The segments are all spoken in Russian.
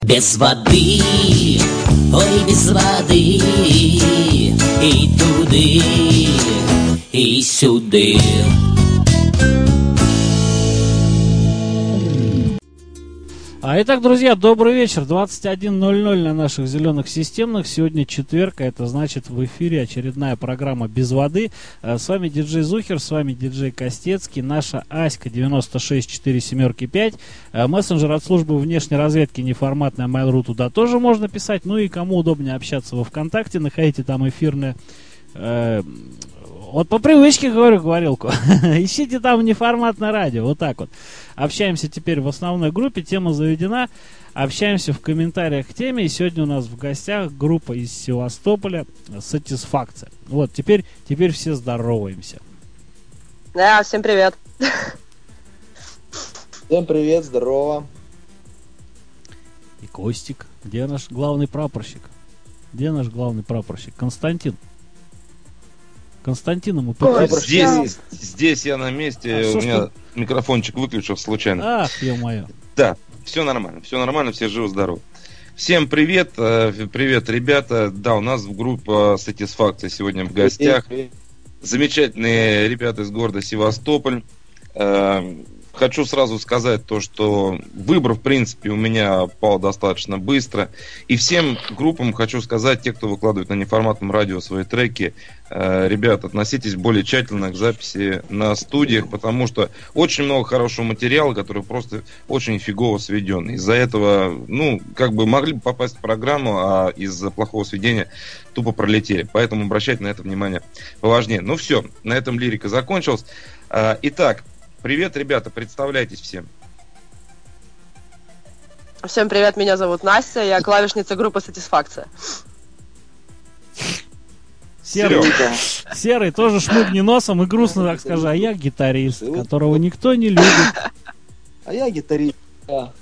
Без воды, ой, без воды, и туды, и сюды. Итак, друзья, добрый вечер. 21:00 на наших зеленых системных. Сегодня четверг, а это значит в эфире очередная программа «Без воды». С вами диджей Зухер, с вами диджей Костецкий, наша Аська 96475. Мессенджер от службы внешней разведки неформатная Mail.ru, туда тоже можно писать. Ну и кому удобнее общаться во ВКонтакте, находите там эфирное... Вот по привычке говорю говорилку. Ищите там неформатное радио. Вот так вот. Общаемся теперь в основной группе. Тема заведена. Общаемся в комментариях к теме. И сегодня у нас в гостях группа из Севастополя «Сатисфакция». Вот, теперь все здороваемся. Да, всем привет. Всем привет, здорово. И Костик. Где наш главный прапорщик? Где наш главный прапорщик? Константин. Константина мы Здесь я на месте, у меня микрофончик выключил случайно. Ах, ё-моё. Да, все нормально, все живы-здоровы. Всем привет, привет, ребята. Да, у нас группа «Сатисфакция» сегодня в гостях. Замечательные ребята из города Севастополь. Хочу сразу сказать то, что выбор, в принципе, у меня пал достаточно быстро. И всем группам хочу сказать, те, кто выкладывает на неформатном радио свои треки, ребят, относитесь более тщательно к записи на студиях, потому что очень много хорошего материала, который просто очень фигово сведен. Из-за этого, могли бы попасть в программу, а из-за плохого сведения тупо пролетели. Поэтому обращайте на это внимание поважнее. Ну все, на этом лирика закончилась. Итак, привет, ребята, представляйтесь всем. Всем привет, меня зовут Настя, я клавишница группы «Сатисфакция». Серый тоже шмыгни носом и грустно так скажи, а я гитарист, которого никто не любит. А я гитарист, да.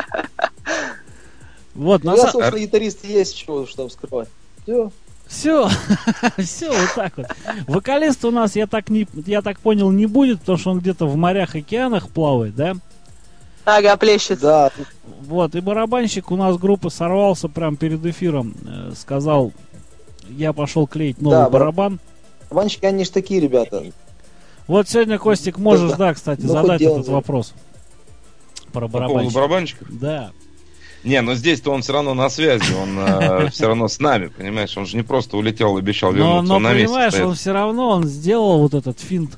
Вот, я, собственно, гитарист есть, чего уж там скрывать. Все, вот так вот. Вокалист у нас, я так понял, не будет, потому что он где-то в морях, океанах плавает, да? Ага, плещет. Да. Вот, и барабанщик у нас группы сорвался прямо перед эфиром, сказал, я пошел клеить новый барабан. Барабанщики, они ж такие ребята. Вот сегодня, Костик, можешь, кстати, задать этот вопрос. Про барабанщика. По поводу барабанщиков? Да. Не, но здесь-то он все равно на связи, он все равно с нами, понимаешь? Он же не просто улетел и обещал вернуться, но он на месте понимаешь, стоит. он все равно, сделал вот этот финт.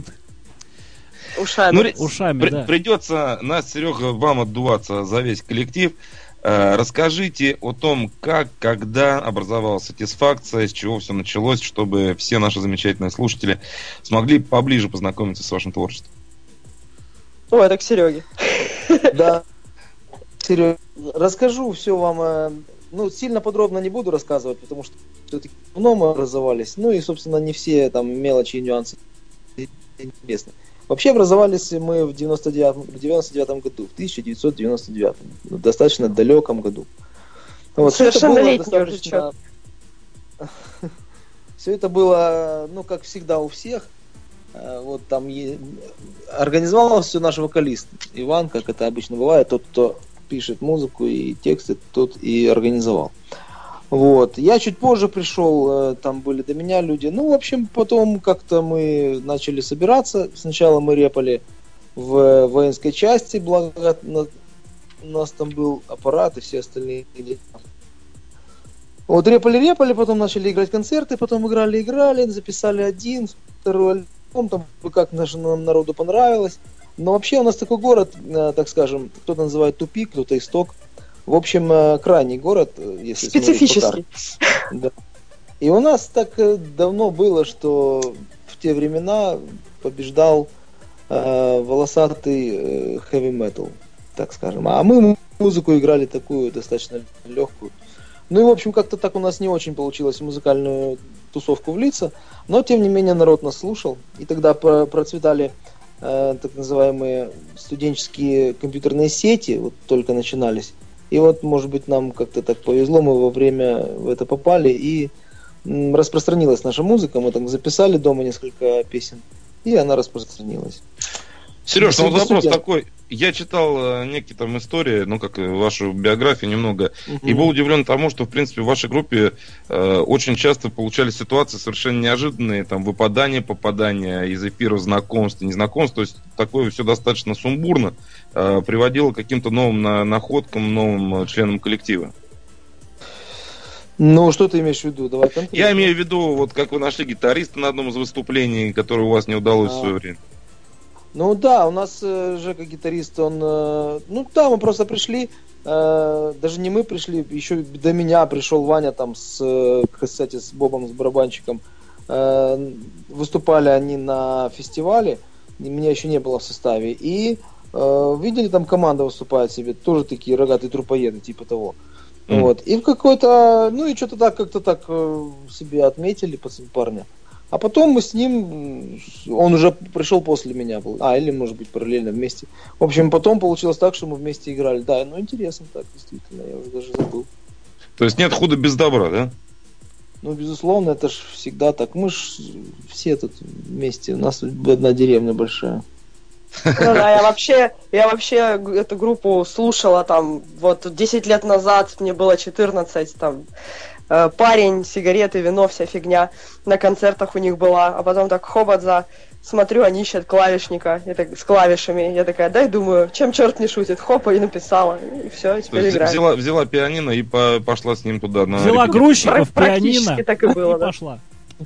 Ушами. Да. Придется, нас, Серега, вам отдуваться за весь коллектив. Расскажите о том, как, когда образовалась «Сатисфакция», с чего все началось, чтобы все наши замечательные слушатели смогли поближе познакомиться с вашим творчеством. Ой, это к Сереге. Да. Серега, расскажу все вам, сильно подробно не буду рассказывать, потому что все-таки давно мы образовались, и, собственно, не все там мелочи и нюансы интересны. Вообще образовались мы в 99 году, в 1999, в достаточно далеком году. Вот, совершеннолетний уже человек. Все это было, как всегда у всех. Вот там организовал все наш вокалист Иван, как это обычно бывает, тот, кто пишет музыку и тексты, тот и организовал. Вот. Я чуть позже пришел, там были до меня люди. В общем, потом как-то мы начали собираться. Сначала мы репали в воинской части, благо у нас там был аппарат и все остальные дела. Вот репали, потом начали играть концерты, потом играли, записали один, второй альбом, там как нашему народу понравилось. Но вообще у нас такой город, так скажем, кто-то называет тупик, кто-то исток. В общем, крайний город, если специфический. Да. И у нас так давно было, что в те времена побеждал волосатый heavy metal, так скажем. А мы музыку играли такую достаточно легкую. И в общем, как-то так у нас не очень получилось в музыкальную тусовку влиться, но тем не менее народ нас слушал. И тогда процветали так называемые студенческие компьютерные сети, вот только начинались. И вот, может быть, нам как-то так повезло, мы во время в это попали, и распространилась наша музыка. Мы там записали дома несколько песен, и она распространилась. Сереж, ну вот вопрос Супер. такой. Я читал некие там истории, ну, как вашу биографию немного, Мгм. и был удивлен тому, что, в принципе, в вашей группе очень часто получались ситуации совершенно неожиданные, там, выпадания, попадания из эфира, знакомств, незнакомств, то есть такое все достаточно сумбурно, приводило к каким-то новым находкам, новым членам коллектива. Ну, что ты имеешь в виду? Давай конкретно. Я имею в виду, вот как вы нашли гитариста на одном из выступлений, которое у вас не удалось в А. свое время. Ну да, у нас Жека гитарист, он, ну да, мы просто пришли, даже не мы пришли, еще до меня пришел Ваня там кстати, с Бобом, с барабанщиком. Выступали они на фестивале, и меня еще не было в составе, и видели, там команда выступает себе, тоже такие рогатые трупоеды, типа того. Мгм. Вот. И в какой-то, ну и что-то так, как-то так себе отметили парня. А потом мы с ним, он уже пришел после меня был, или может быть параллельно вместе. В общем, потом получилось так, что мы вместе играли. Да, ну интересно так, действительно, я уже даже забыл. То есть нет худа без добра, да? Ну, безусловно, это ж всегда так. Мы ж все тут вместе, у нас одна деревня большая. Ну да, я вообще эту группу слушала там, вот 10 лет назад, мне было 14, там, парень, сигареты, вино, вся фигня на концертах у них была, а потом так хобадза, смотрю, они ищут клавишника, с клавишами, я такая, дай, думаю, чем черт не шутит, хопа, и написала, и все, То теперь есть играю. взяла пианино и пошла с ним туда. На Взяла репетицию. грузчиков, Практически пианино так и было, и да. пошла.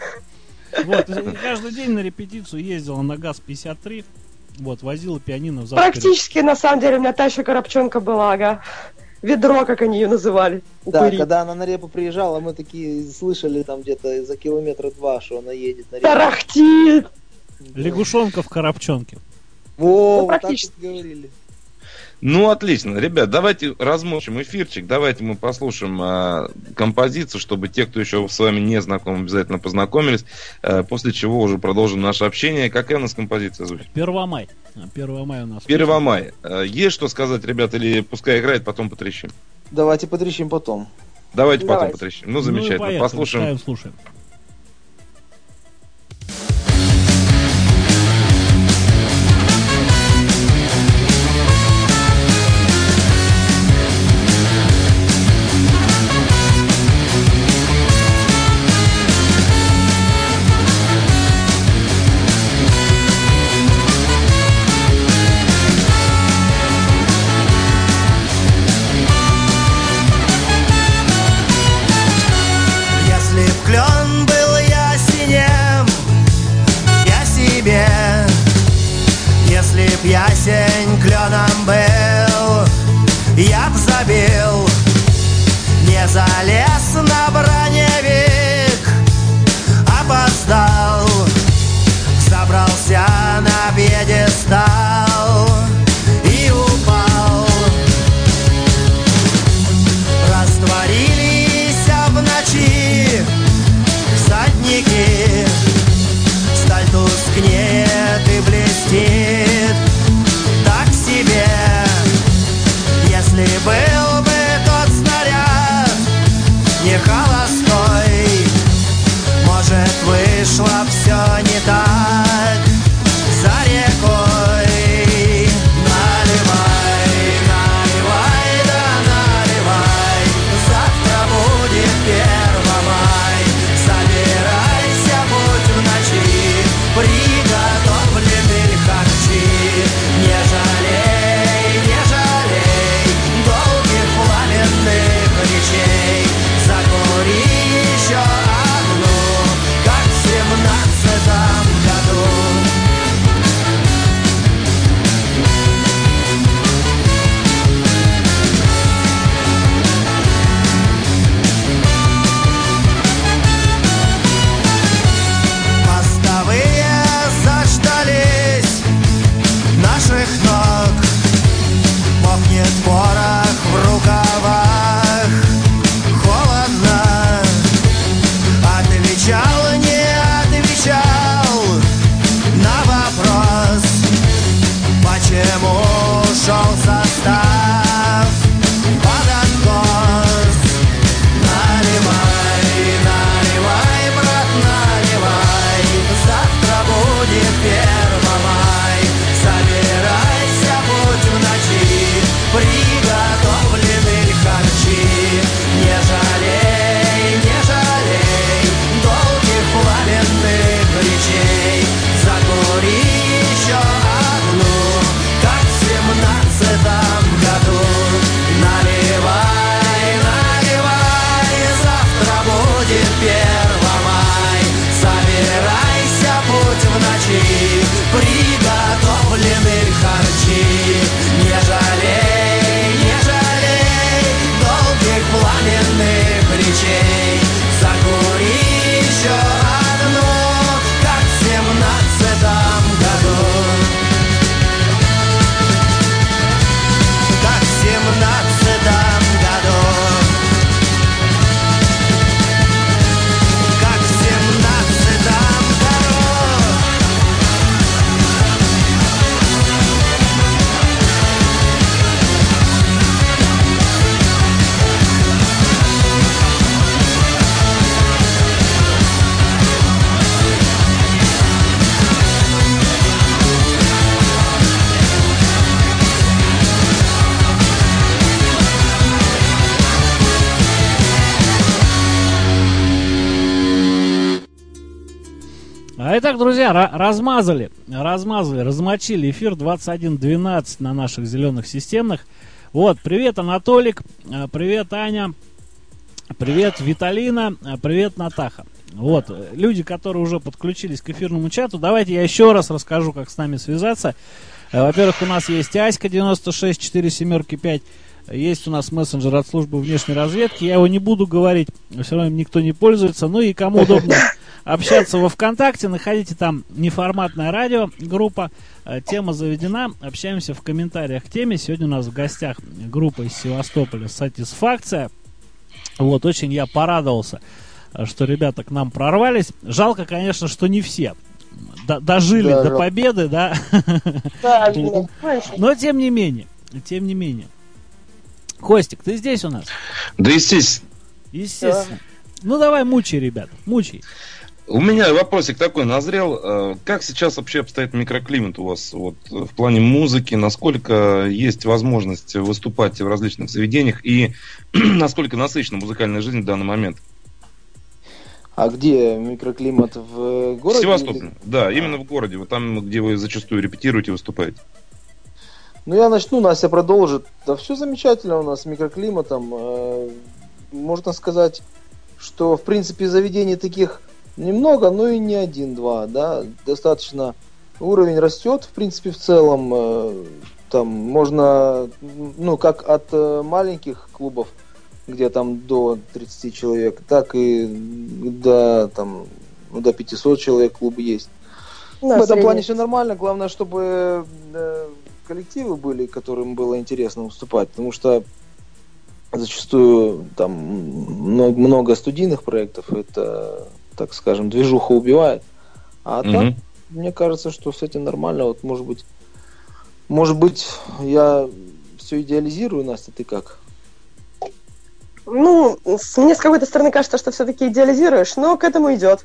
Вот, и каждый день на репетицию ездила на ГАЗ-53, вот, возила пианино в зал вперед. Практически, на самом деле, у меня та еще коробчонка была, ага. Ведро, как они ее называли. Да, Упыри. когда она на репу приезжала, мы такие слышали там где-то за километра 2, что она едет на репу. Тарахтит! Лягушонка в коробчонке. Во, Ну, вот так практически. вот говорили. Ну, отлично. Ребят, давайте размочим эфирчик. Давайте мы послушаем композицию, чтобы те, кто еще с вами не знаком, обязательно познакомились. После чего уже продолжим наше общение. Какая у нас композиция, Зуфь? 1 мая. 1 мая у нас. 1 мая. Есть что сказать, ребят, или пускай играет, потом потрещим? Давайте потрещим потом. Давайте потом Давайте. потрещим. Ну, замечательно. поехали, Послушаем. ставим, слушаем. Если в клен Итак, друзья, размазали, размочили эфир 21:12 на наших зеленых системных. Вот, привет, Анатолик, привет, Аня, привет, Виталина, привет, Натаха. Вот, люди, которые уже подключились к эфирному чату, давайте я еще раз расскажу, как с нами связаться. Во-первых, у нас есть Аська 96475, есть у нас мессенджер от службы внешней разведки, я его не буду говорить, все равно им никто не пользуется. Ну и кому удобно общаться во ВКонтакте, находите там неформатное радио, группа, тема заведена, общаемся в комментариях к теме. Сегодня у нас в гостях группа из Севастополя «Сатисфакция». Вот, очень я порадовался, что ребята к нам прорвались. Жалко, конечно, что не все дожили до победы, да. Да, но тем не менее. Костик, ты здесь у нас? Да, естественно. Естественно. Ну давай, мучай, ребят, мучай. У меня вопросик такой назрел. Как сейчас вообще обстоит микроклимат у вас вот, в плане музыки? Насколько есть возможность выступать в различных заведениях? И насколько насыщена музыкальная жизнь в данный момент? А где микроклимат, в городе? В Севастополе, да, именно в городе. Вот там, где вы зачастую репетируете, выступаете. Ну, я начну, Настя продолжит. Да все замечательно у нас с микроклиматом. Можно сказать, что, в принципе, заведений таких немного, но и не один-два, да. Достаточно уровень растет, в принципе, в целом. Там можно, ну, как от маленьких клубов, где там до 30 человек, так и до 500 человек клуб есть. В этом плане все нормально. Главное, чтобы коллективы были, которым было интересно выступать, потому что зачастую там много студийных проектов, это, так скажем, движуха убивает. А так, мне кажется, что с этим нормально. Вот, может быть, я все идеализирую, Настя, ты как? Ну, мне с какой-то стороны кажется, что все-таки идеализируешь, но к этому идет.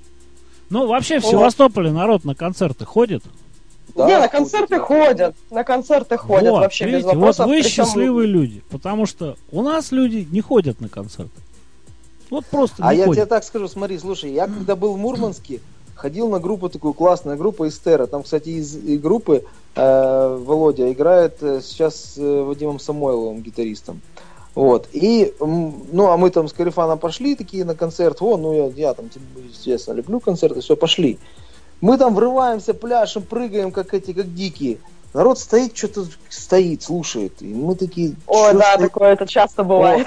Ну, вообще в Севастополе народ на концерты ходит. Да, не, на концерты ходят. На концерты ходят вот, вообще видите, без вопросов. Вот вы причем... счастливые люди, потому что у нас люди не ходят на концерты. Вот просто не я ходят. тебе так скажу, смотри, слушай, я когда был в Мурманске, ходил на группу такую, классная группа Эстера. Там, кстати, из группы Володя играет сейчас с Вадимом Самойловым, гитаристом. Вот. И, ну, а мы там с Карифаном пошли такие на концерт. Я там, естественно, люблю концерты, все, пошли. Мы там врываемся, пляшем, прыгаем, как дикие. Народ стоит, что-то стоит, слушает. И мы такие... Ой, да, такое это часто бывает.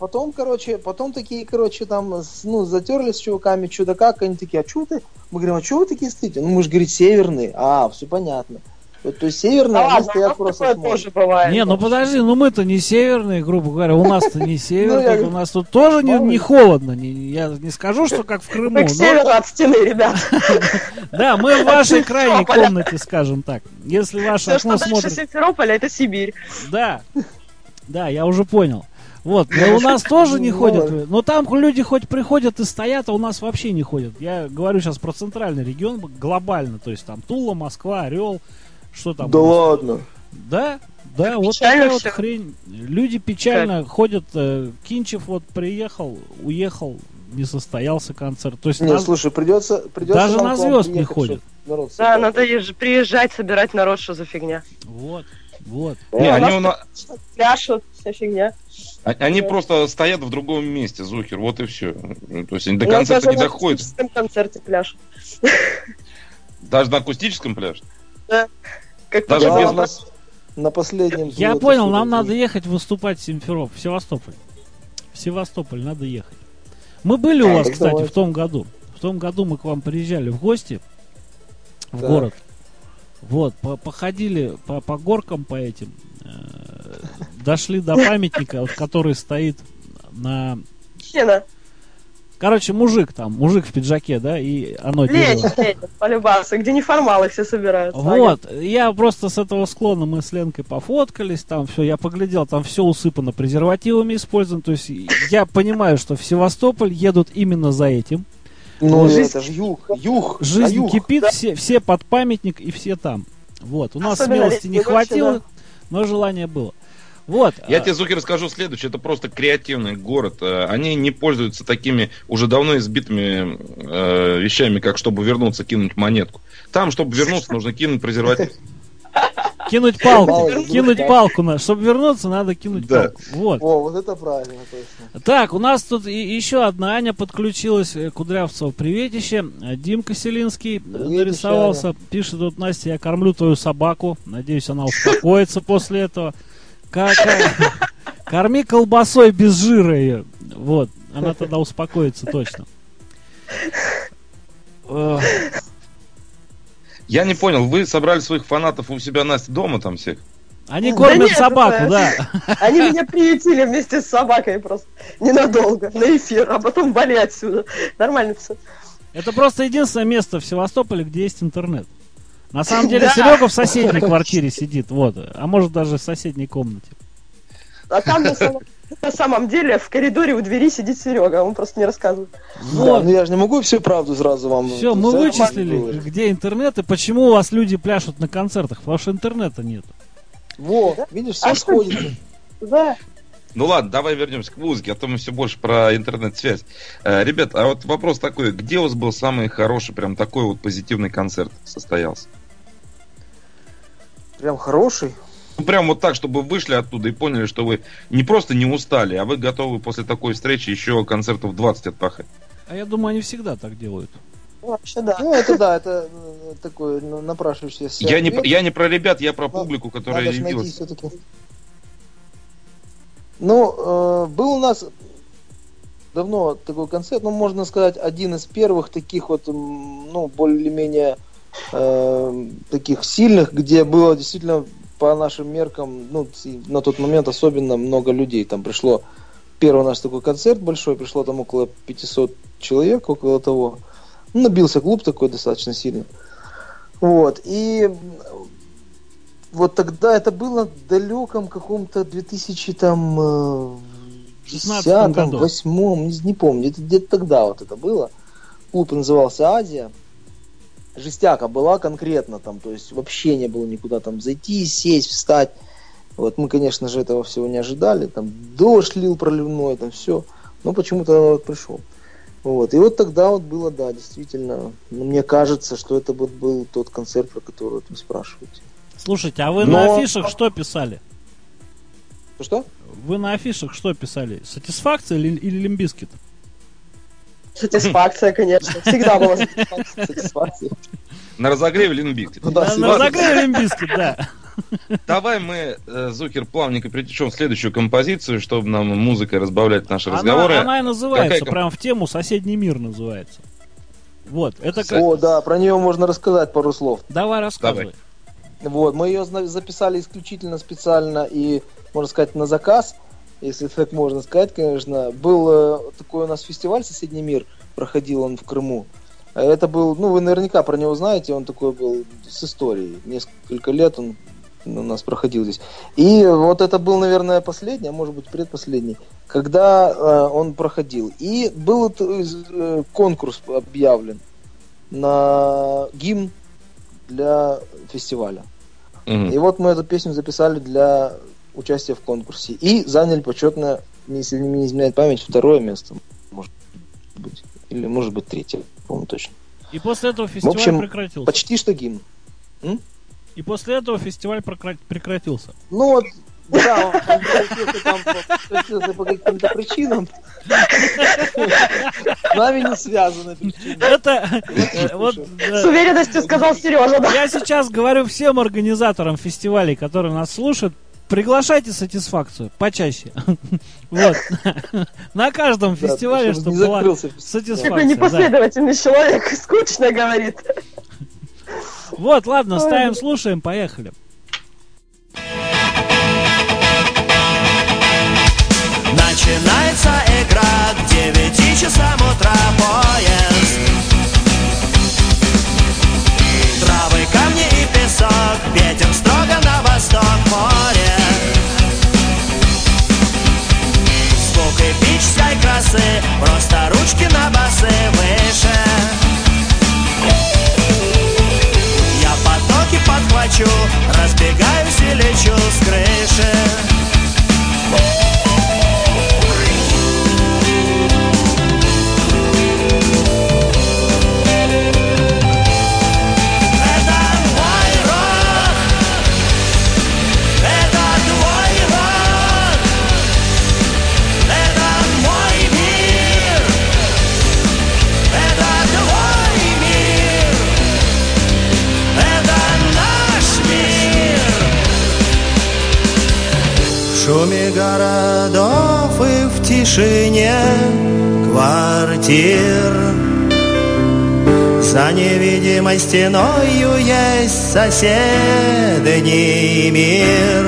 Потом такие, там, затерлись с чуваками, что-то как, они такие, а что ты? Мы говорим, а что вы такие стоите? Ну, мы же, говорит, северные. Все понятно. Вот, то есть северные, они стоят просто тоже бывает. Не, ну подожди, мы-то не северные, грубо говоря, у нас-то не северные, у нас тут тоже не холодно, я не скажу, что как в Крыму. Как север от стены, ребят. Да, мы в вашей крайней комнате, скажем так, если ваше окно смотрит. Все, что дальше Симферополя, это Сибирь. Да, я уже понял. Вот, но у нас тоже не ходят, но там люди хоть приходят и стоят, а у нас вообще не ходят. Я говорю сейчас про центральный регион глобально, то есть там Тула, Москва, Орел. Что там? Да ладно. Да, вот такая вот хрень. Люди печально ходят. Кинчев вот приехал, уехал, не состоялся концерт. То есть слушай, придется даже на звезд не ходят. Да, надо приезжать, собирать народ, что за фигня. Вот. Не, они пляшут, вся фигня. Они просто стоят в другом месте, Зухер, вот и все. То есть они до концерта не доходят. На акустическом концерте пляшут. Даже на акустическом пляже? Да. Даже без нас на последнем. Я понял, нам надо ехать выступать в Симферополь, в Севастополь. В Севастополь надо ехать. Мы были у вас, кстати, в том году. В том году мы к вам приезжали в гости в город. Вот, походили по горкам, по этим. Дошли до памятника, который стоит на... Короче, мужик в пиджаке, да, и оно дерево. Ленин, полюбался, где неформалы все собираются. Вот, я просто с этого склона, мы с Ленкой пофоткались, там все, я поглядел, там все усыпано презервативами использовано, то есть я понимаю, что в Севастополь едут именно за этим. Ну, это же юг. Жизнь кипит, все под памятник и все там. Вот, у нас смелости не хватило, но желание было. Вот. Я тебе, Зухер, скажу следующее. Это просто креативный город. Они не пользуются такими уже давно избитыми вещами, как чтобы вернуться, кинуть монетку. Там, чтобы вернуться, нужно кинуть презерватив. Кинуть палку. Кинуть палку. Чтобы вернуться, надо кинуть палку. Вот. О, вот это правильно, точно. Так, у нас тут еще одна Аня подключилась. Кудрявцева, приветище. Димка Селинский нарисовался. Пишет тут: Настя, я кормлю твою собаку. Надеюсь, она успокоится после этого. Корми колбасой без жира ее. Вот. Она тогда успокоится точно. Я не понял, вы собрали своих фанатов у себя, Настя, дома там всех? Они кормят собаку, да. Они меня приютили вместе с собакой просто ненадолго, на эфир, а потом вали отсюда. Нормально все. Это просто единственное место в Севастополе, где есть интернет. На самом деле Серега в соседней квартире сидит, вот, а может даже в соседней комнате. А там на самом деле в коридоре у двери сидит Серега, он просто не рассказывает. Вот. Да, ну я же не могу всю правду сразу вам. Все, мы вычислили, где интернет и почему у вас люди пляшут на концертах, потому что интернета нет. Во, видишь, все сходится. Да. Ну ладно, давай вернемся к музыке, а то мы все больше про интернет-связь. Ребят, а вот вопрос такой, где у вас был самый хороший, прям такой вот позитивный концерт состоялся? Прям хороший? Ну прям вот так, чтобы вы вышли оттуда и поняли, что вы не просто не устали, а вы готовы после такой встречи еще концертов 20 отпахать. А я думаю, они всегда так делают. Вообще, да. Ну, это такой напрашивающийся. Я не про ребят, я про публику, которая надо явилась. все-таки. Ну, был у нас давно такой концерт, ну, можно сказать, один из первых таких вот, ну, более-менее таких сильных, где было действительно по нашим меркам, ну, на тот момент особенно много людей. Там пришло, первый наш такой концерт большой, пришло там около 500 человек, около того. Ну, набился клуб такой достаточно сильно. Вот, и вот тогда это было в далеком каком-то 2016 году, 2008, не помню, где-то тогда вот это было. Клуб назывался «Азия». Жестяка была конкретно там, то есть вообще не было никуда там зайти, сесть, встать. Вот мы, конечно же, этого всего не ожидали. Там дождь лил проливной, там все. Но почему-то вот пришел. Вот. И вот тогда вот было, да, действительно, мне кажется, что это вот был тот концерт, про который вот вы спрашиваете. Слушайте, а вы на афишах что писали? Что? Вы на афишах что писали? Сатисфакция или Лимбискит? Сатисфакция, конечно. Всегда была сатисфакция. На разогреве Лимбискит. На разогреве Лимбискит, да. Давай мы, Зухер, плавненько перетечем в следующую композицию, чтобы нам музыкой разбавлять наши разговоры. Она и называется, прям в тему «Соседний мир» называется. Вот, это как... О, да, про нее можно рассказать пару слов. Давай рассказывай. Вот, мы ее записали исключительно специально и, можно сказать, на заказ, если так можно сказать, конечно. Был такой у нас фестиваль «Соседний мир», проходил он в Крыму. Это был, ну, вы наверняка про него знаете, он такой был с историей. Несколько лет он у нас проходил здесь. И вот это был, наверное, последний, а может быть предпоследний, когда он проходил. И был конкурс объявлен на гимн для фестиваля. И вот мы эту песню записали для участия в конкурсе. И заняли почетное, если не изменяет память, 2-е место. Может быть. Или может быть 3-е, по-моему, точно. И после этого фестиваль прекратился. Почти что гимн. И после этого фестиваль прекратился. Ну вот, да, он прекратился по каким-то причинам. С нами не связаны причины. Это вот с уверенностью сказал Сережа, да. Я сейчас говорю всем организаторам фестивалей, которые нас слушают, приглашайте Сатисфакцию почаще. Вот. На каждом фестивале, чтобы была Сатисфакция. Такой непоследовательный человек, скучно говорит. Вот, ладно, ставим, слушаем, поехали. Начинается игра к 9 часам утра, поезд. Травы, камни и песок, ветер строго на восток, море. Звук эпической красы, просто ручки на басы выше. Я потоки подхвачу, разбегаюсь и лечу с крыши. шуме городов и в тишине квартир. За невидимой стеною есть соседний мир.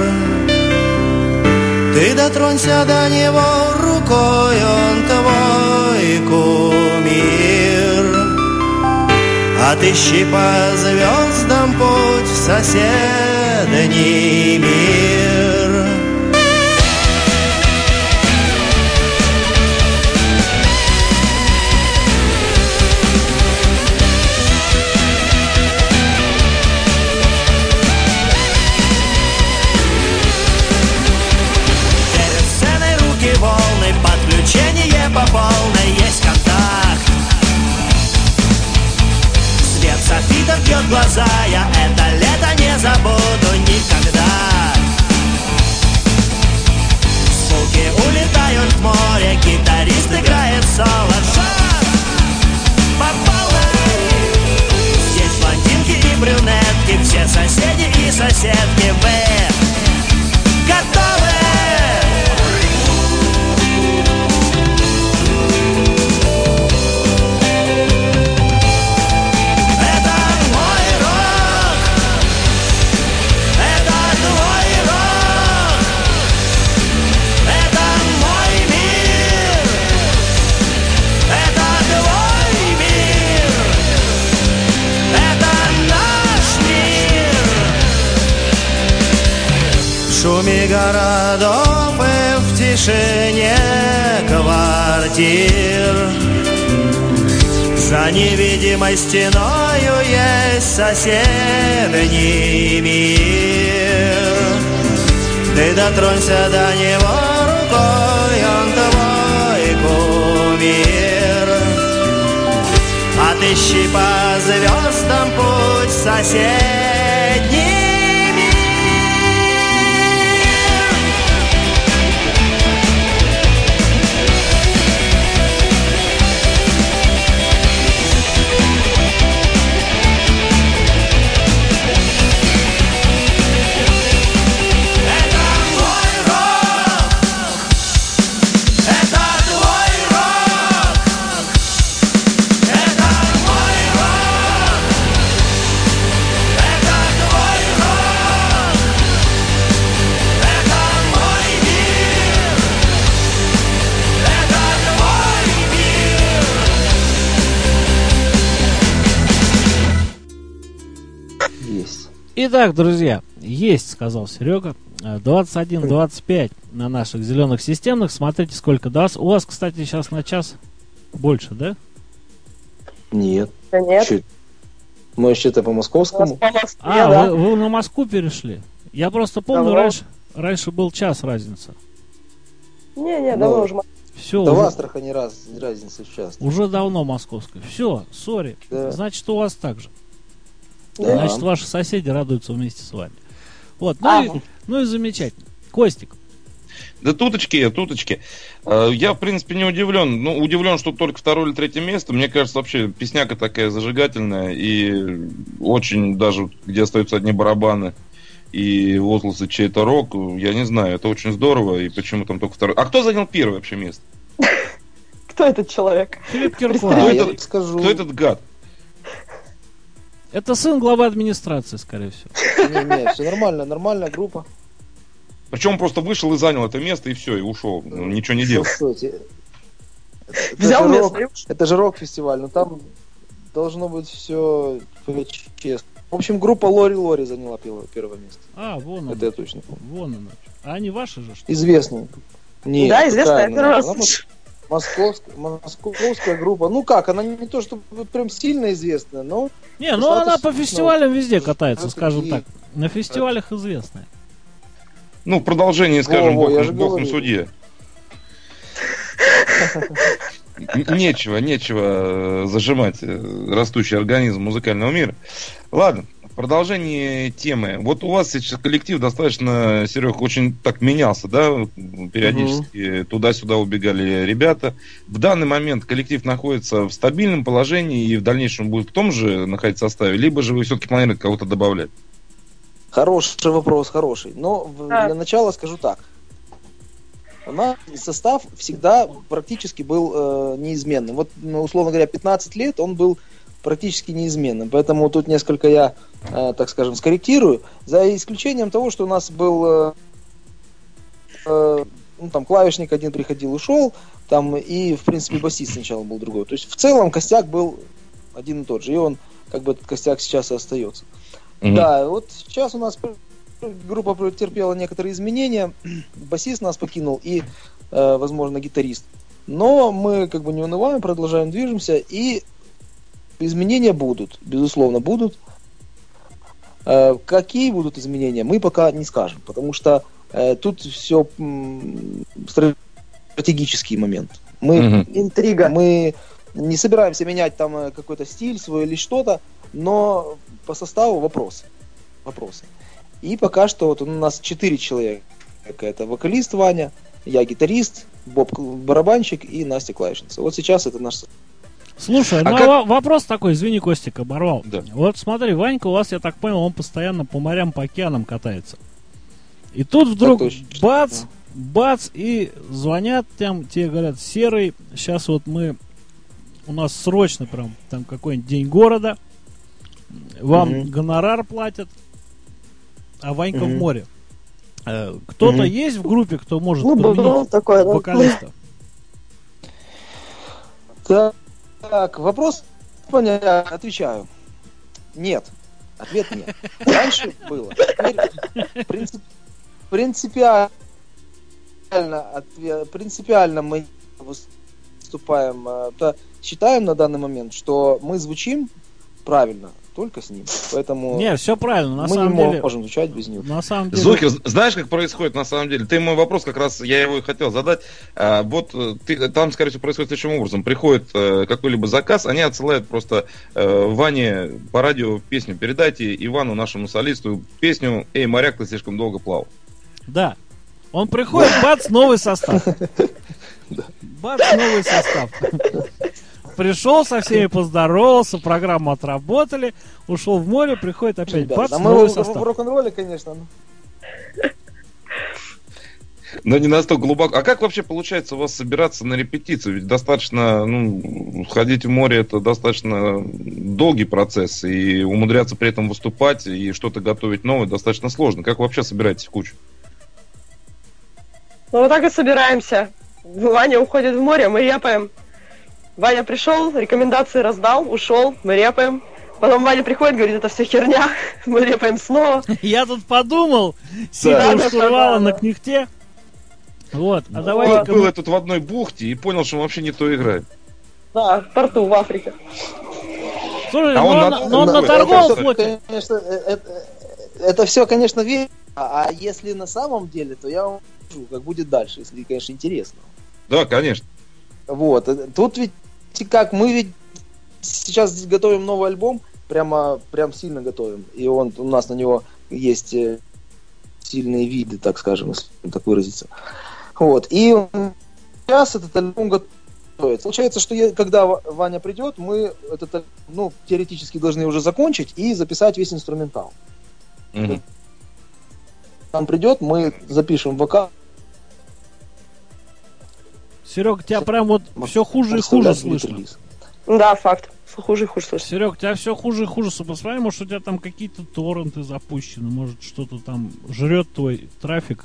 Ты дотронься до него рукой, он твой кумир. Отыщи по звездам путь в соседний мир. Перед сценой руки волны, подключение по полной, есть контакт. Свет софита бьет глаза, я это лето не забуду никогда. Звуки улетают в море, гитарист играет соло. Шаг по полной. Здесь блондинки и брюнетки, все соседи и соседки. Вы готовы? Это мой рок, это твой рок, это мой мир, это твой мир, это наш мир. В шуме городов и в тишине квартир. За невидимой стеною есть соседний мир. Ты дотронься до него рукой, он твой кумир. Отыщи по звездам путь в соседний мир. Это мой рок, это твой рок, это мой рок, это твой рок, это мой мир, это твой мир. Есть. Итак, друзья, есть, сказал Серега. 21:25 на наших зеленых системных. Смотрите, сколько до вас. У вас, кстати, сейчас на час больше, да? Нет. Да нет. Чуть. Мы вообще-то по У нас московскому. по Москве, А, да. вы на Москву перешли? Я просто помню, Давно. раньше был час разница. Не, Ну, давно уже. Все, Да в уже, Астрахани разница сейчас. уже давно московская. Все, сори. Да. Значит, у вас так же. Да. Значит, ваши соседи радуются вместе с вами. Вот, Ага. ну и замечательно. Костик, Да туточки. Я, в принципе, не удивлен. Ну, удивлен, что только второе или третье место. Мне кажется, вообще песняка такая зажигательная. И очень даже, где остаются одни барабаны и возгласы чей-то рок, я не знаю, это очень здорово. И почему там только второе. А кто занял первое вообще место? Кто этот человек? Филипп А, Киркоров. я скажу. Кто этот гад? Это сын главы администрации, скорее всего. Не, все нормально, нормальная группа. Причем он просто вышел и занял это место, и все, и ушел. Ну, ничего не делал. Слушайте, Взял же место и рок, это же рок-фестиваль, но там должно быть все честно. В общем, группа Лори заняла первое место. А, вон Это она. я точно помню. Вон она. А они ваши же, что ли? Известная. Нет, Да, известно, какая я первый раз она? слышу. Московская группа. Ну как, она не то, что прям сильно известная, но Не, ну она по достаточно, фестивалям везде катается, это скажем и- так. На фестивалях известная. Ну, продолжение, скажем, Во-во, я же бог на говорю. суде. Нечего зажимать растущий организм музыкального мира. Ладно, продолжение темы. Вот у вас сейчас коллектив достаточно, Серег, очень так менялся, да? Периодически туда-сюда убегали ребята. В данный момент коллектив находится в стабильном положении и в дальнейшем будет в том же находиться составе, либо же вы все-таки планируете кого-то добавлять? хороший вопрос, хороший. Но Да. для начала скажу так. у нас состав всегда практически был неизменным. Вот, условно говоря, 15 лет он был практически неизменным. Поэтому тут несколько я, так скажем, скорректирую. За исключением того, что у нас был там клавишник один приходил, ушел, там и, в принципе, басист сначала был другой. То есть, в целом, костяк был один и тот же. И он, как бы, этот костяк сейчас и остается. Да, вот сейчас у нас группа претерпела некоторые изменения. Басист нас покинул и, возможно, гитарист. Но мы, как бы, не унываем, продолжаем, движемся. И изменения будут, безусловно, будут. Какие будут изменения, мы пока не скажем. Потому что тут все стратегический момент. Интрига. Мы не собираемся менять там какой-то стиль свой или что-то, но по составу вопросы. И пока что вот у нас 4 человека. Это вокалист Ваня, я гитарист, Боб барабанщик и Настя клавишница. Вот сейчас это наш... Слушай, вопрос такой, извини, Костик, оборвал. Да. Вот смотри, Ванька у вас, я так понял, он постоянно по морям, по океанам катается. И тут вдруг бац, и звонят там, тебе говорят, Серый, сейчас вот у нас срочно прям там какой-нибудь день города, вам гонорар платят, а Ванька в море. Кто-то есть в группе, кто может подменить такое, да? вокалиста? Так, вопрос, я отвечаю. Нет. Ответ нет. Раньше было. Теперь принципиально мы выступаем. Считаем на данный момент, что мы звучим правильно только с ним. Поэтому не, все правильно. На мы самом не деле, можем звучать без него. На самом деле... Зухер, знаешь, как происходит на самом деле? Ты мой вопрос как раз, я его и хотел задать. Вот там, скорее всего, происходит следующим образом. Приходит какой-либо заказ, они отсылают просто Ване по радио песню. Передайте Ивану, нашему солисту, песню «Эй, моряк, ты слишком долго плавал». Да. Он приходит, бац, новый состав. Бац, новый состав. Пришел, со всеми поздоровался, программу отработали, ушел в море, приходит опять, бац, новый состав. В рок-н-ролле, конечно. Но не настолько глубоко. А как вообще получается у вас собираться на репетицию? Ведь достаточно, ходить в море это достаточно долгий процесс, и умудряться при этом выступать и что-то готовить новое достаточно сложно. Как вы вообще собираетесь в кучу? Ну, вот так и собираемся. Ваня уходит в море, мы репаем. Ваня пришел, рекомендации раздал, ушел, мы репаем. Потом Ваня приходит, говорит, это все херня, мы репаем снова. Я тут подумал, сидя у штурвала на книхте. Вот, а давайте... Был я тут в одной бухте и понял, что он вообще не то играет. Да, в порту, в Африке. Слушай, но он на торговом флоте. Это все, конечно, верно. А если на самом деле, то я вам скажу, как будет дальше, если, конечно, интересно. Да, конечно. Вот. Тут ведь как мы ведь сейчас здесь готовим новый альбом, прям сильно готовим. И у нас на него есть сильные виды, так скажем, если так выразиться. Вот. И сейчас этот альбом готовится. Получается, что когда Ваня придет, мы этот, теоретически должны уже закончить и записать весь инструментал. Он придет, мы запишем вокал. Серег, тебя прям вот все хуже и хуже слышно. Да, факт. Все хуже и хуже слышно. Серег, тебя все хуже и хуже. Посмотри, может, у тебя там какие-то торренты запущены, может, что-то там жрет твой трафик.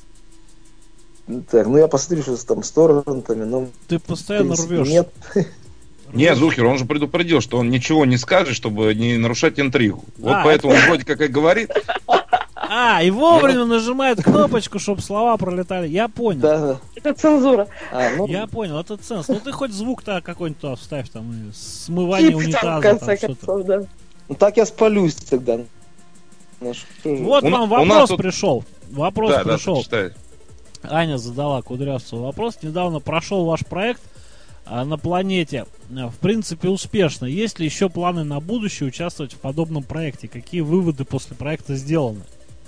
Так, я посмотрю, что там с торрентами, но... Ты постоянно рвешь. Нет. Не, Зухер, он же предупредил, что он ничего не скажет, чтобы не нарушать интригу. Вот поэтому он вроде как и говорит. И вовремя нажимает кнопочку, чтобы слова пролетали. Я понял. Да. Это цензура. Я понял, это ценз. Ты хоть звук-то какой-нибудь туда вставь, там, смывание унитаза, в конце там, концов, да. Так я спалюсь тогда. Вот вам вопрос пришел. Вопрос пришел. Да, Аня задала Кудрявцеву вопрос. Недавно прошел ваш проект на планете. В принципе, успешно. Есть ли еще планы на будущее участвовать в подобном проекте? Какие выводы после проекта сделаны?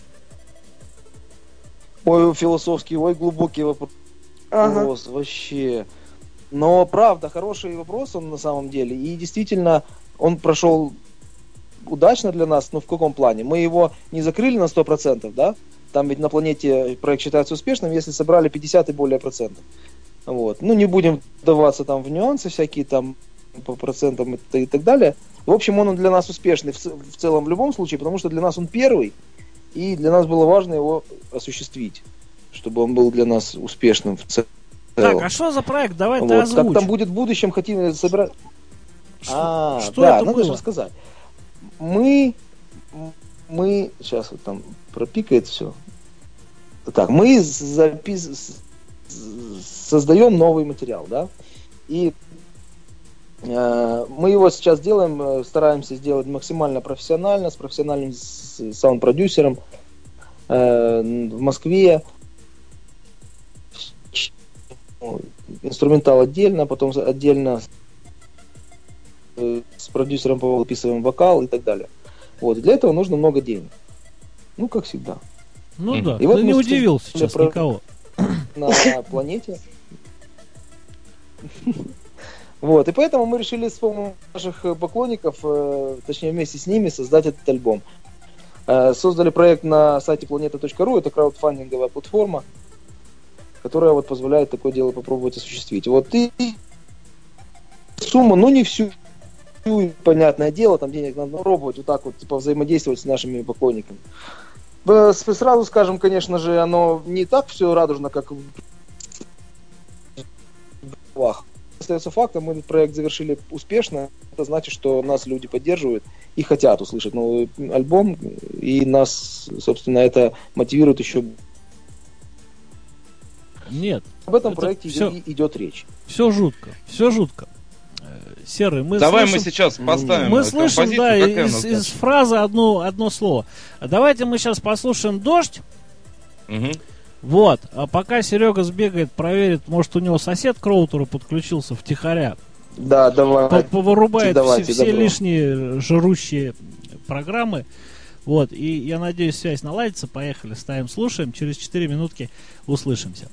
Ой, философский, глубокий вопрос. Вообще. Но правда, хороший вопрос он на самом деле. И действительно, он прошел удачно для нас, но в каком плане? Мы его не закрыли на 100%, да? Там ведь на планете проект считается успешным, если собрали 50 и более процентов. Вот. Ну, не будем вдаваться там в нюансы всякие там по процентам и так далее. В общем, он для нас успешный в целом в любом случае, потому что для нас он первый, и для нас было важно его осуществить, чтобы он был для нас успешным в целом. Так, а что за проект? Давай ты вот. озвучь. Как там будет в будущем, хотим собирать... Что да, это надо было? же рассказать. Мы сейчас вот там пропикает все. Так, мы создаем новый материал, да, и мы его сейчас делаем, стараемся сделать максимально профессионально, с профессиональным саунд-продюсером в Москве. Инструментал отдельно, потом отдельно с продюсером выписываем вокал и так далее. Вот. Для этого нужно много денег. Ну, как всегда. Ну да, и вот ты не удивил сейчас никого. На планете. Вот. И поэтому мы решили с помощью наших поклонников, точнее вместе с ними, создать этот альбом. Создали проект на сайте planeta.ru, это краудфандинговая платформа, которая вот позволяет такое дело попробовать осуществить. Вот и сумма, ну не всю, понятное дело, там денег надо пробовать вот так вот взаимодействовать с нашими поклонниками. Сразу скажем, конечно же, оно не так все радужно, как в головах. Остается фактом, мы этот проект завершили успешно. Это значит, что нас люди поддерживают и хотят услышать новый альбом, и нас, собственно, это мотивирует еще. Нет. Об этом проекте идет речь. Все жутко, все жутко. Серый, мы Давай слышим, мы сейчас поставим мы слышим, да, из фразы одно слово. Давайте мы сейчас послушаем «Дождь». Угу. Вот. А пока Серега сбегает, проверит, может у него сосед к роутеру подключился втихаря. Да, давай. Повырубает все лишние жрущие программы. Вот. И я надеюсь, связь наладится. Поехали, ставим, слушаем. Через 4 минутки услышимся.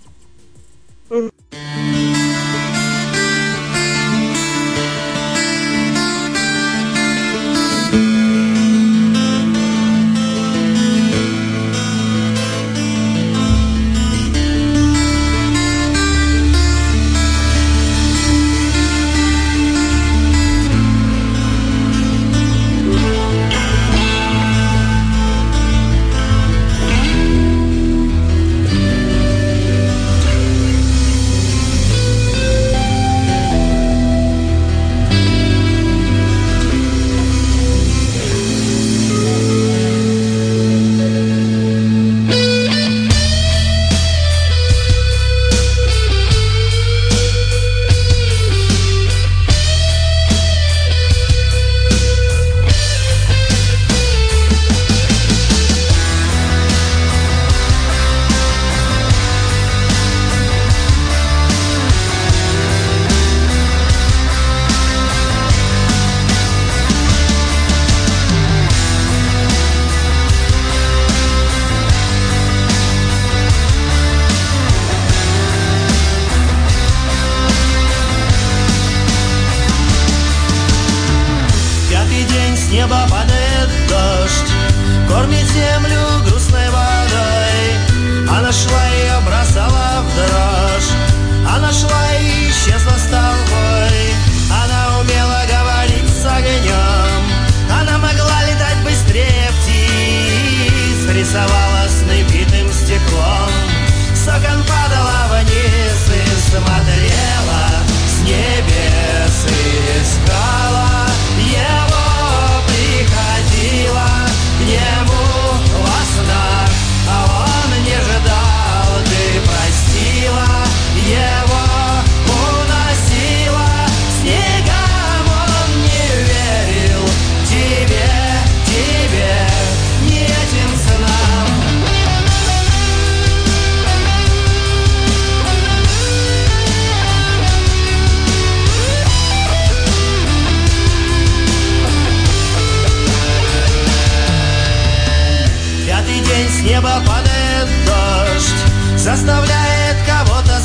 заставляет кого-то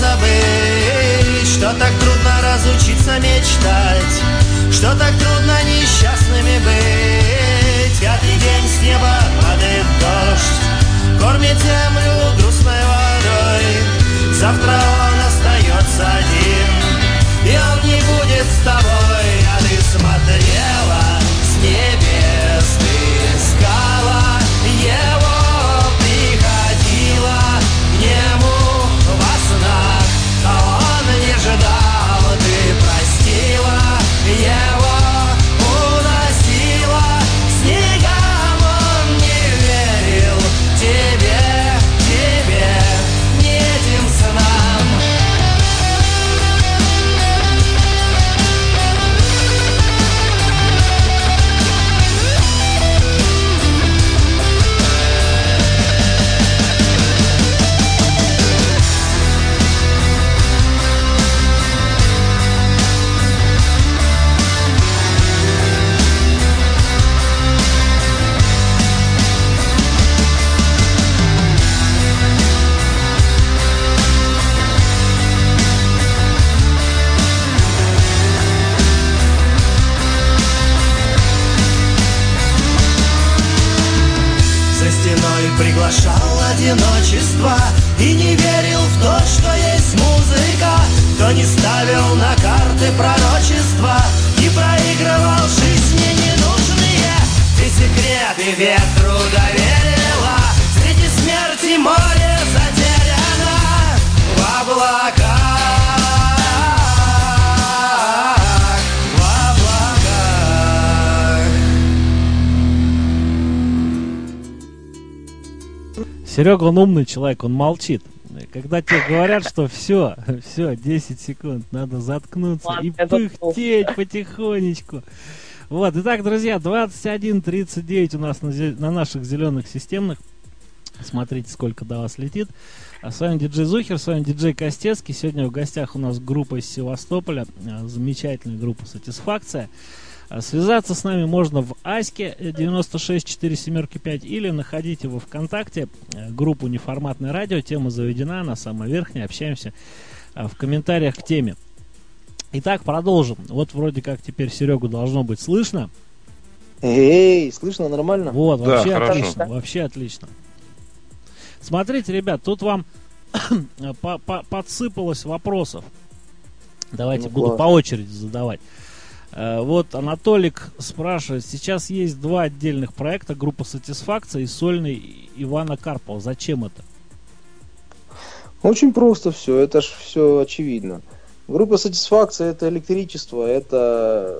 забыть, что так трудно разучиться мечтать, что так трудно несчастными быть. Пятый день с неба падает дождь, кормит кормит землю грустной водой. Завтра он остается один, и он не будет с тобой. А ты смотрела с небес, ты искала его, приходила к нему во снах, а он не ждал, ты простила его, уносила к снегам. Он не верил тебе, не этим снам. За стеной приглашал одиночество и не верил в то, что есть музыка. Кто не ставил на карты пророчества и проигрывал жизни ненужные. Ты секреты ветру доверила, среди смерти море затеряно в облаках. В облаках. Серега, он умный человек, он молчит. Когда тебе говорят, что все, 10 секунд, надо заткнуться Ладно, и я заткнулся. пыхтеть потихонечку. Вот, итак, друзья, 21:39 у нас на наших зеленых системных. Смотрите, сколько до вас летит. А с вами диджей Зухер, с вами диджей Костецкий. Сегодня в гостях у нас группа из Севастополя, замечательная группа «Сатисфакция». Связаться с нами можно в Аське 96475 или находите во ВКонтакте группу «Неформатное радио». Тема заведена, она самая верхняя. Общаемся в комментариях к теме. Итак, продолжим. Вот вроде как теперь Серегу должно быть слышно. Эй, слышно нормально? Вот, Да, вообще хорошо. отлично, вообще отлично. Смотрите, ребят, тут вам подсыпалось вопросов. Давайте Ну, буду класс. по очереди задавать. Вот Анатолик спрашивает, сейчас есть два отдельных проекта, группа «Сатисфакция» и сольный Ивана Карпова. Зачем это? Очень просто все, это ж все очевидно. Группа «Сатисфакция» — это электричество, это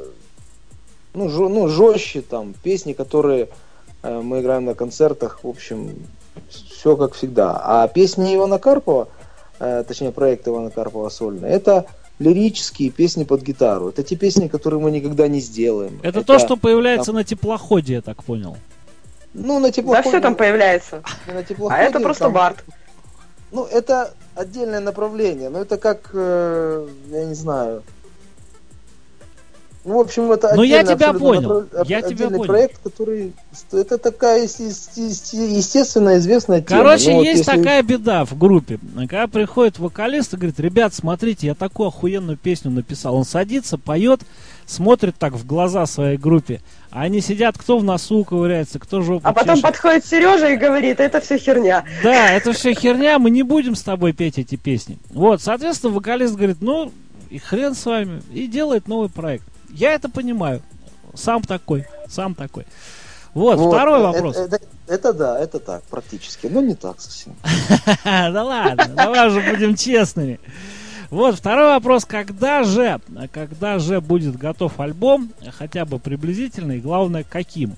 жестче там, песни, которые мы играем на концертах, в общем, все как всегда. А песни Ивана Карпова, точнее проект Ивана Карпова сольный, это лирические песни под гитару. Это те песни, которые мы никогда не сделаем. Это то, что появляется на теплоходе, я так понял. Ну, на Да теплоходе. все там появляется. на А теплоходе это просто там- бард. Ну, это отдельное направление. Но это как, я не знаю. Ну, в общем, это Ну, я отдельно тебя абсолютно понял. Я тебя отдельный понял. проект, который... Это такая естественная, известная тема. Короче, Ну, вот есть если- такая беда в группе. Когда приходит вокалист и говорит: ребят, смотрите, я такую охуенную песню написал. Он садится, поет, смотрит так в глаза своей группе. А они сидят, кто в носу ковыряется, кто жопу А потом чешет. подходит Сережа и говорит, это все херня. Да, это все херня, мы не будем с тобой петь эти песни. Вот, соответственно, вокалист говорит: ну, и хрен с вами, и делает новый проект. Я это понимаю. Сам такой. Вот, второй вопрос. Это да, это так, практически. Но не так совсем. Да ладно, давай уже будем честными. Вот, второй вопрос. Когда же будет готов альбом, хотя бы приблизительно, и главное, каким?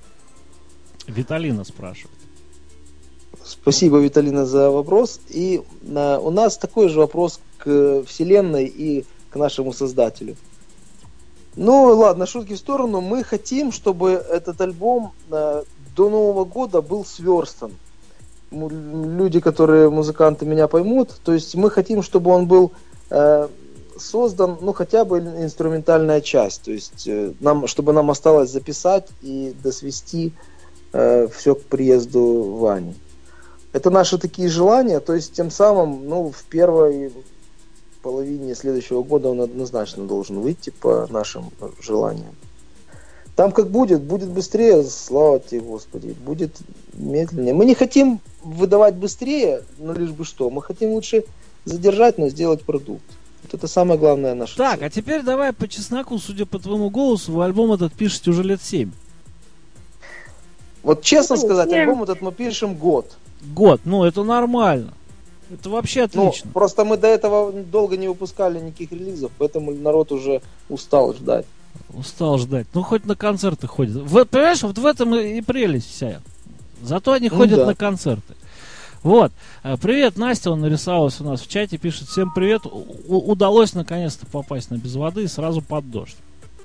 Виталина спрашивает. Спасибо, Виталина, за вопрос. И у нас такой же вопрос к Вселенной и к нашему создателю. Ну, ладно, шутки в сторону. Мы хотим, чтобы этот альбом до Нового года был сверстан. Люди, которые музыканты, меня поймут. То есть мы хотим, чтобы он был создан, ну, хотя бы инструментальная часть. То есть чтобы нам осталось записать и досвести все к приезду Вани. Это наши такие желания. То есть тем самым, ну, в первой половине следующего года он однозначно должен выйти по нашим желаниям. Там как будет быстрее, слава тебе, Господи, будет медленнее. Мы не хотим выдавать быстрее, но лишь бы что. Мы хотим лучше задержать, но сделать продукт. Вот это самое главное наша Так, цель. а теперь давай по чесноку, судя по твоему голосу, вы альбом этот пишете уже лет 7. Вот честно сказать, 7. альбом этот мы пишем год. Год, ну это нормально. Это вообще Ну, отлично. просто мы до этого долго не выпускали никаких релизов, поэтому народ уже устал ждать. Устал ждать. Ну, хоть на концерты ходят. Понимаешь, вот в этом и прелесть вся. Зато они Ну ходят да. на концерты. Вот. Привет, Настя, он нарисовалась у нас в чате, пишет: всем привет. Удалось наконец-то попасть на Без воды и сразу под дождь.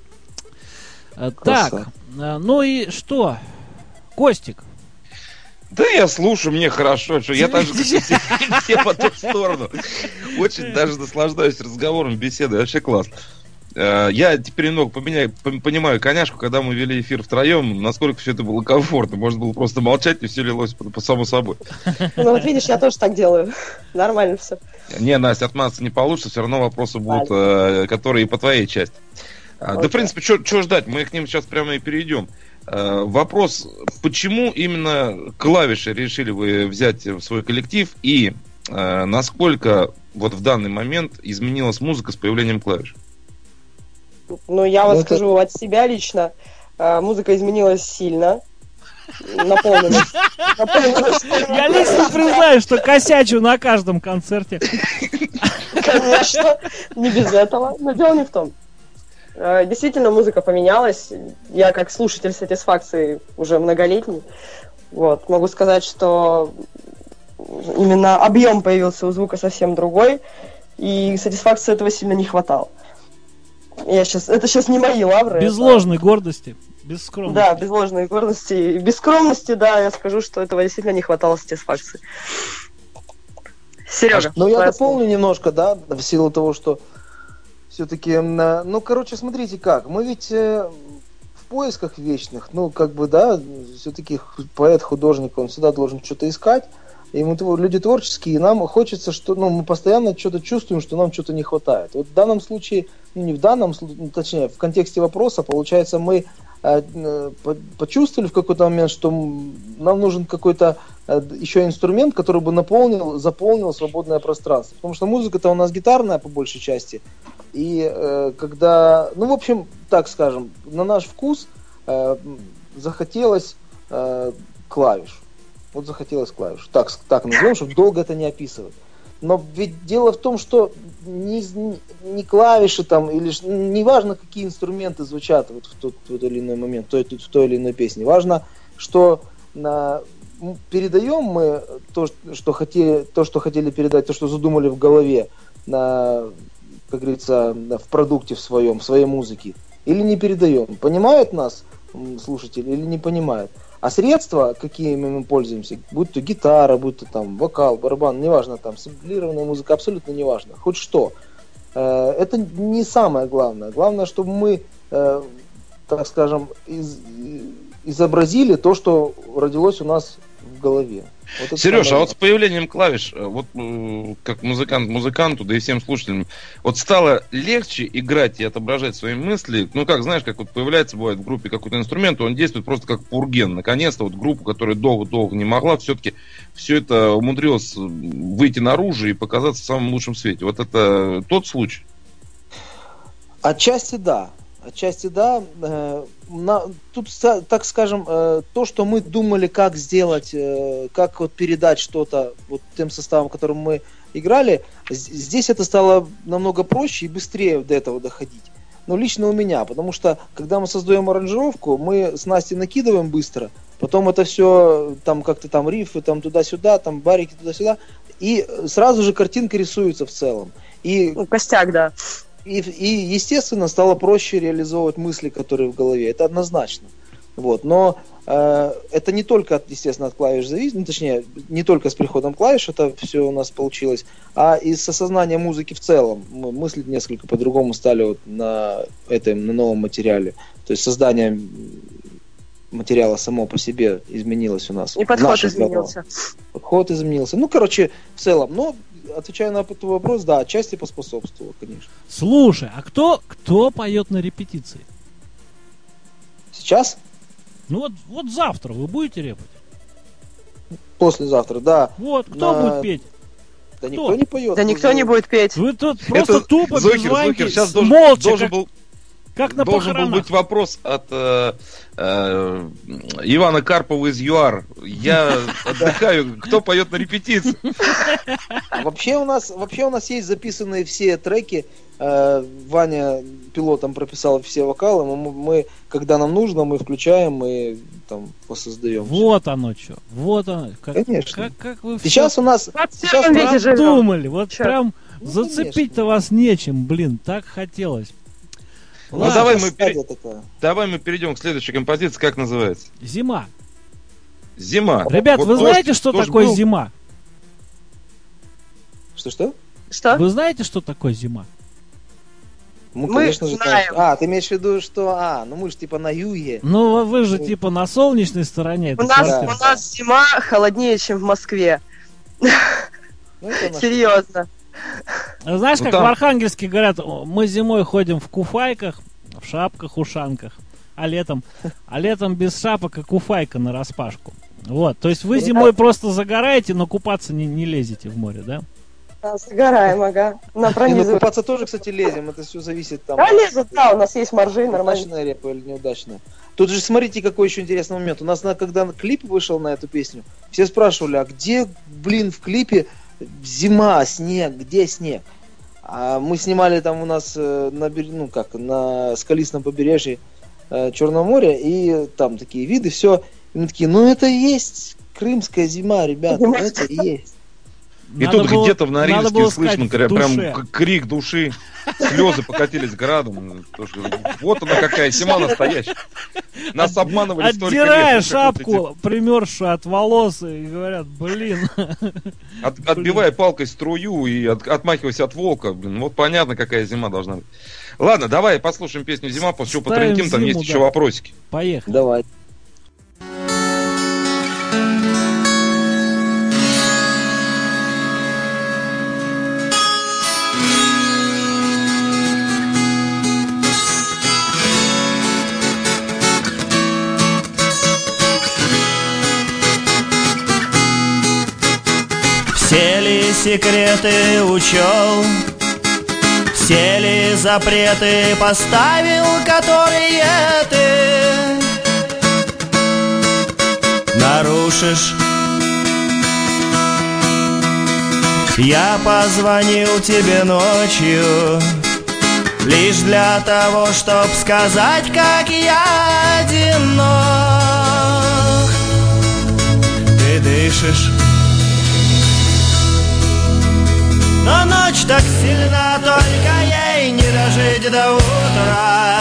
Так, ну и что? Костик. Да я слушаю, мне хорошо, что я так же, как и все по ту сторону. Очень даже наслаждаюсь разговором, беседой, вообще класс. Я теперь немного понимаю коняшку, когда мы вели эфир втроем, насколько все это было комфортно. Можно было просто молчать, и все лилось по само собой. Ну вот видишь, я тоже так делаю. Нормально все. Не, Настя, отмазаться не получится, все равно вопросы будут, которые и по твоей части. Да, в принципе, что ждать, мы к ним сейчас прямо и перейдем. Вопрос, почему именно клавиши решили вы взять в свой коллектив, и насколько вот в данный момент изменилась музыка с появлением клавиш? Ну, я вот скажу от себя лично, музыка изменилась сильно. Наполнилась. Я лично признаю, что косячу на каждом концерте. Конечно, не без этого. Но дело не в том. Действительно, музыка поменялась. Я как слушатель Сатисфакции уже многолетний. Вот. Могу сказать, что именно объем появился у звука совсем другой. И Сатисфакции этого сильно не хватало. Это сейчас не мои лавры. Без ложной гордости, без скромности. Да, без ложной гордости. Без скромности, да, я скажу, что этого действительно не хватало Сатисфакции. Сережа. Ну, я дополню немножко, да, в силу того, что все-таки, ну, короче, смотрите как, мы ведь в поисках вечных, ну, как бы, да, все-таки поэт, художник, он всегда должен что-то искать, и мы люди творческие, и нам хочется, что, ну, мы постоянно что-то чувствуем, что нам что-то не хватает. Вот в данном случае, ну, не в данном случае, точнее, в контексте вопроса, получается, мы почувствовали в какой-то момент, что нам нужен какой-то еще инструмент, который бы заполнил свободное пространство. Потому что музыка-то у нас гитарная по большей части. И когда, ну, в общем, так скажем, на наш вкус захотелось клавиш. Вот захотелось клавиш. Так назовем, чтобы долго это не описывать. Но ведь дело в том, что не клавиши там, или неважно, какие инструменты звучат вот в тот или иной момент, в той или иной песне. Важно, что передаем мы то, что хотели передать, то, что задумали в голове, как говорится, в продукте в своей музыке, или не передаем. Понимают нас слушатели или не понимают? А средства, какими мы пользуемся, будь то гитара, будь то там вокал, барабан, неважно, там сэмплированная музыка, абсолютно неважно, хоть что. Это не самое главное. Главное, чтобы мы, так скажем, изобразили то, что родилось у нас в голове. Вот Сереж, а вот с появлением клавиш, вот как музыканту, да и всем слушателям, вот стало легче играть и отображать свои мысли? Ну, как, знаешь, как вот появляется, бывает, в группе какой-то инструмент, он действует просто как пурген. Наконец-то вот группа, которая долго-долго не могла, все-таки все это умудрилось выйти наружу и показаться в самом лучшем свете. Вот это тот случай? Отчасти да. Тут, так скажем, то, что мы думали, как сделать, как вот передать что-то вот тем составом, которым мы играли, здесь это стало намного проще и быстрее до этого доходить. Но лично у меня, потому что когда мы создаем аранжировку, мы с Настей накидываем быстро, потом это все там как-то там рифы, там туда-сюда, там барики туда-сюда, и сразу же картинка рисуется в целом. И костяк, да. И, естественно, стало проще реализовывать мысли, которые в голове. Это однозначно. Вот. Но это не только, естественно, от клавиш зависит, ну, точнее, не только с приходом клавиш это все у нас получилось, а и с осознанием музыки в целом. Мы мыслить несколько по-другому стали вот на новом материале. То есть создание материала само по себе изменилось у нас. И подход изменился. Подход изменился. Ну, короче, в целом, отвечая на этот вопрос, да, отчасти поспособствовало, конечно. Слушай, а кто поет на репетиции? Сейчас? Ну вот завтра вы будете репать? Послезавтра, да. Вот, кто будет петь? Да Кто? никто не поет. Да никто не будет петь. Вы тут просто тупо без Зухер, Ваньки, сейчас молча, должен был как на должен был похоронах. быть вопрос от Ивана Карпова из ЮАР. Я отдыхаю, кто поет на репетиции? Вообще у нас есть записанные все треки. Ваня пилотом прописал все вокалы. Мы, когда нам нужно, мы включаем и там воссоздаем. Вот оно что. Вот оно. Конечно. Как вы Сейчас у нас... Сейчас у нас- думали. Вот Чё? прям Ну, зацепить-то вас нечем, блин. Так хотелось. Ну, Ладно, давай стадия такая. Давай мы перейдем к следующей композиции. Как называется? Зима. Зима. Ребят, Вот вы дождь знаете, что тоже такое был. зима? Что? Что? Вы знаете, что такое зима? Мы, Мы конечно же, знаем. ты имеешь в виду, что... ну мы же типа на юге. Ну, вы же типа на солнечной стороне. У этой нас, квартиры. у нас зима холоднее, чем в Москве. Ну, это наш- Серьезно. Знаешь, Ну, как там- в Архангельске говорят, мы зимой ходим в куфайках, в шапках, ушанках, а летом без шапок и куфайка нараспашку. Вот, то есть вы зимой просто загораете, но купаться не лезете в море, да? Да, загораем, ага. На Не, ну, пронизывает. купаться тоже, кстати, лезем. Это все зависит там. Да, лезут, да, у нас есть моржи, нормально. Удачная репа или неудачная. Тут же смотрите, какой еще интересный момент. У нас, когда клип вышел на эту песню, все спрашивали, а где, в клипе зима, снег, где снег? А мы снимали там у нас на скалистом побережье Черного моря, и там такие виды, все. И мы такие, это и есть крымская зима, ребята, это и есть. И Надо тут было- где-то в надо Норильске было слышно сказать, в прям душе. крик души, слезы покатились градом. Потому что вот она какая зима настоящая. Нас обманывали столько лет. Отдирая Ну, как вот эти- шапку, примерзшую от волос, и говорят, блин. Отбивая палкой струю и отмахиваясь от волка. Блин, вот понятно, какая зима должна быть. Ладно, давай послушаем песню «Зима», после чего Ставим потрендим, там зиму, есть еще да. вопросики. Поехали. Давай. Все ли секреты учел, все ли запреты поставил, которые ты нарушишь? Я позвонил тебе ночью лишь для того, чтоб сказать, как я одинок. Ты дышишь, но ночь так сильна, только ей не дожить до утра.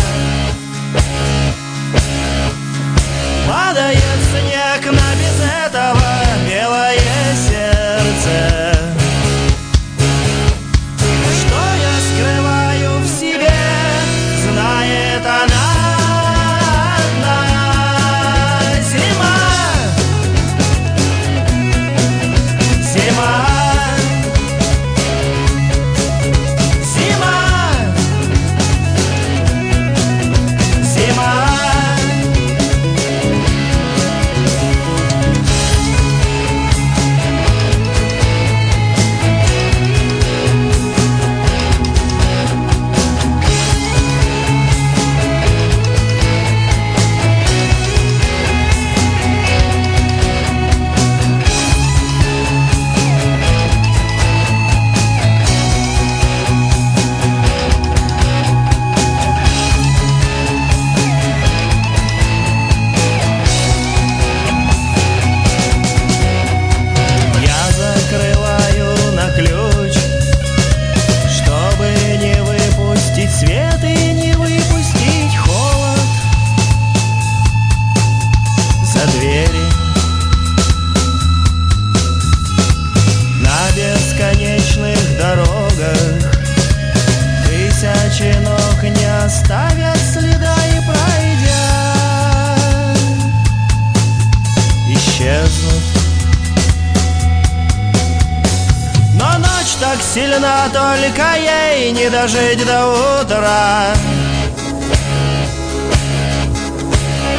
Падает снег на без этого белое сердце. Что я скрываю в себе, знает она одна. Зима, зима, я закрываю на ключ, чтобы не выпустить свет и не выпустить холод за двери. На бесконечных дорогах тысячи ног не оставят следа, и пройдя исчезнут. Но ночь так сильна, только ей не дожить до утра.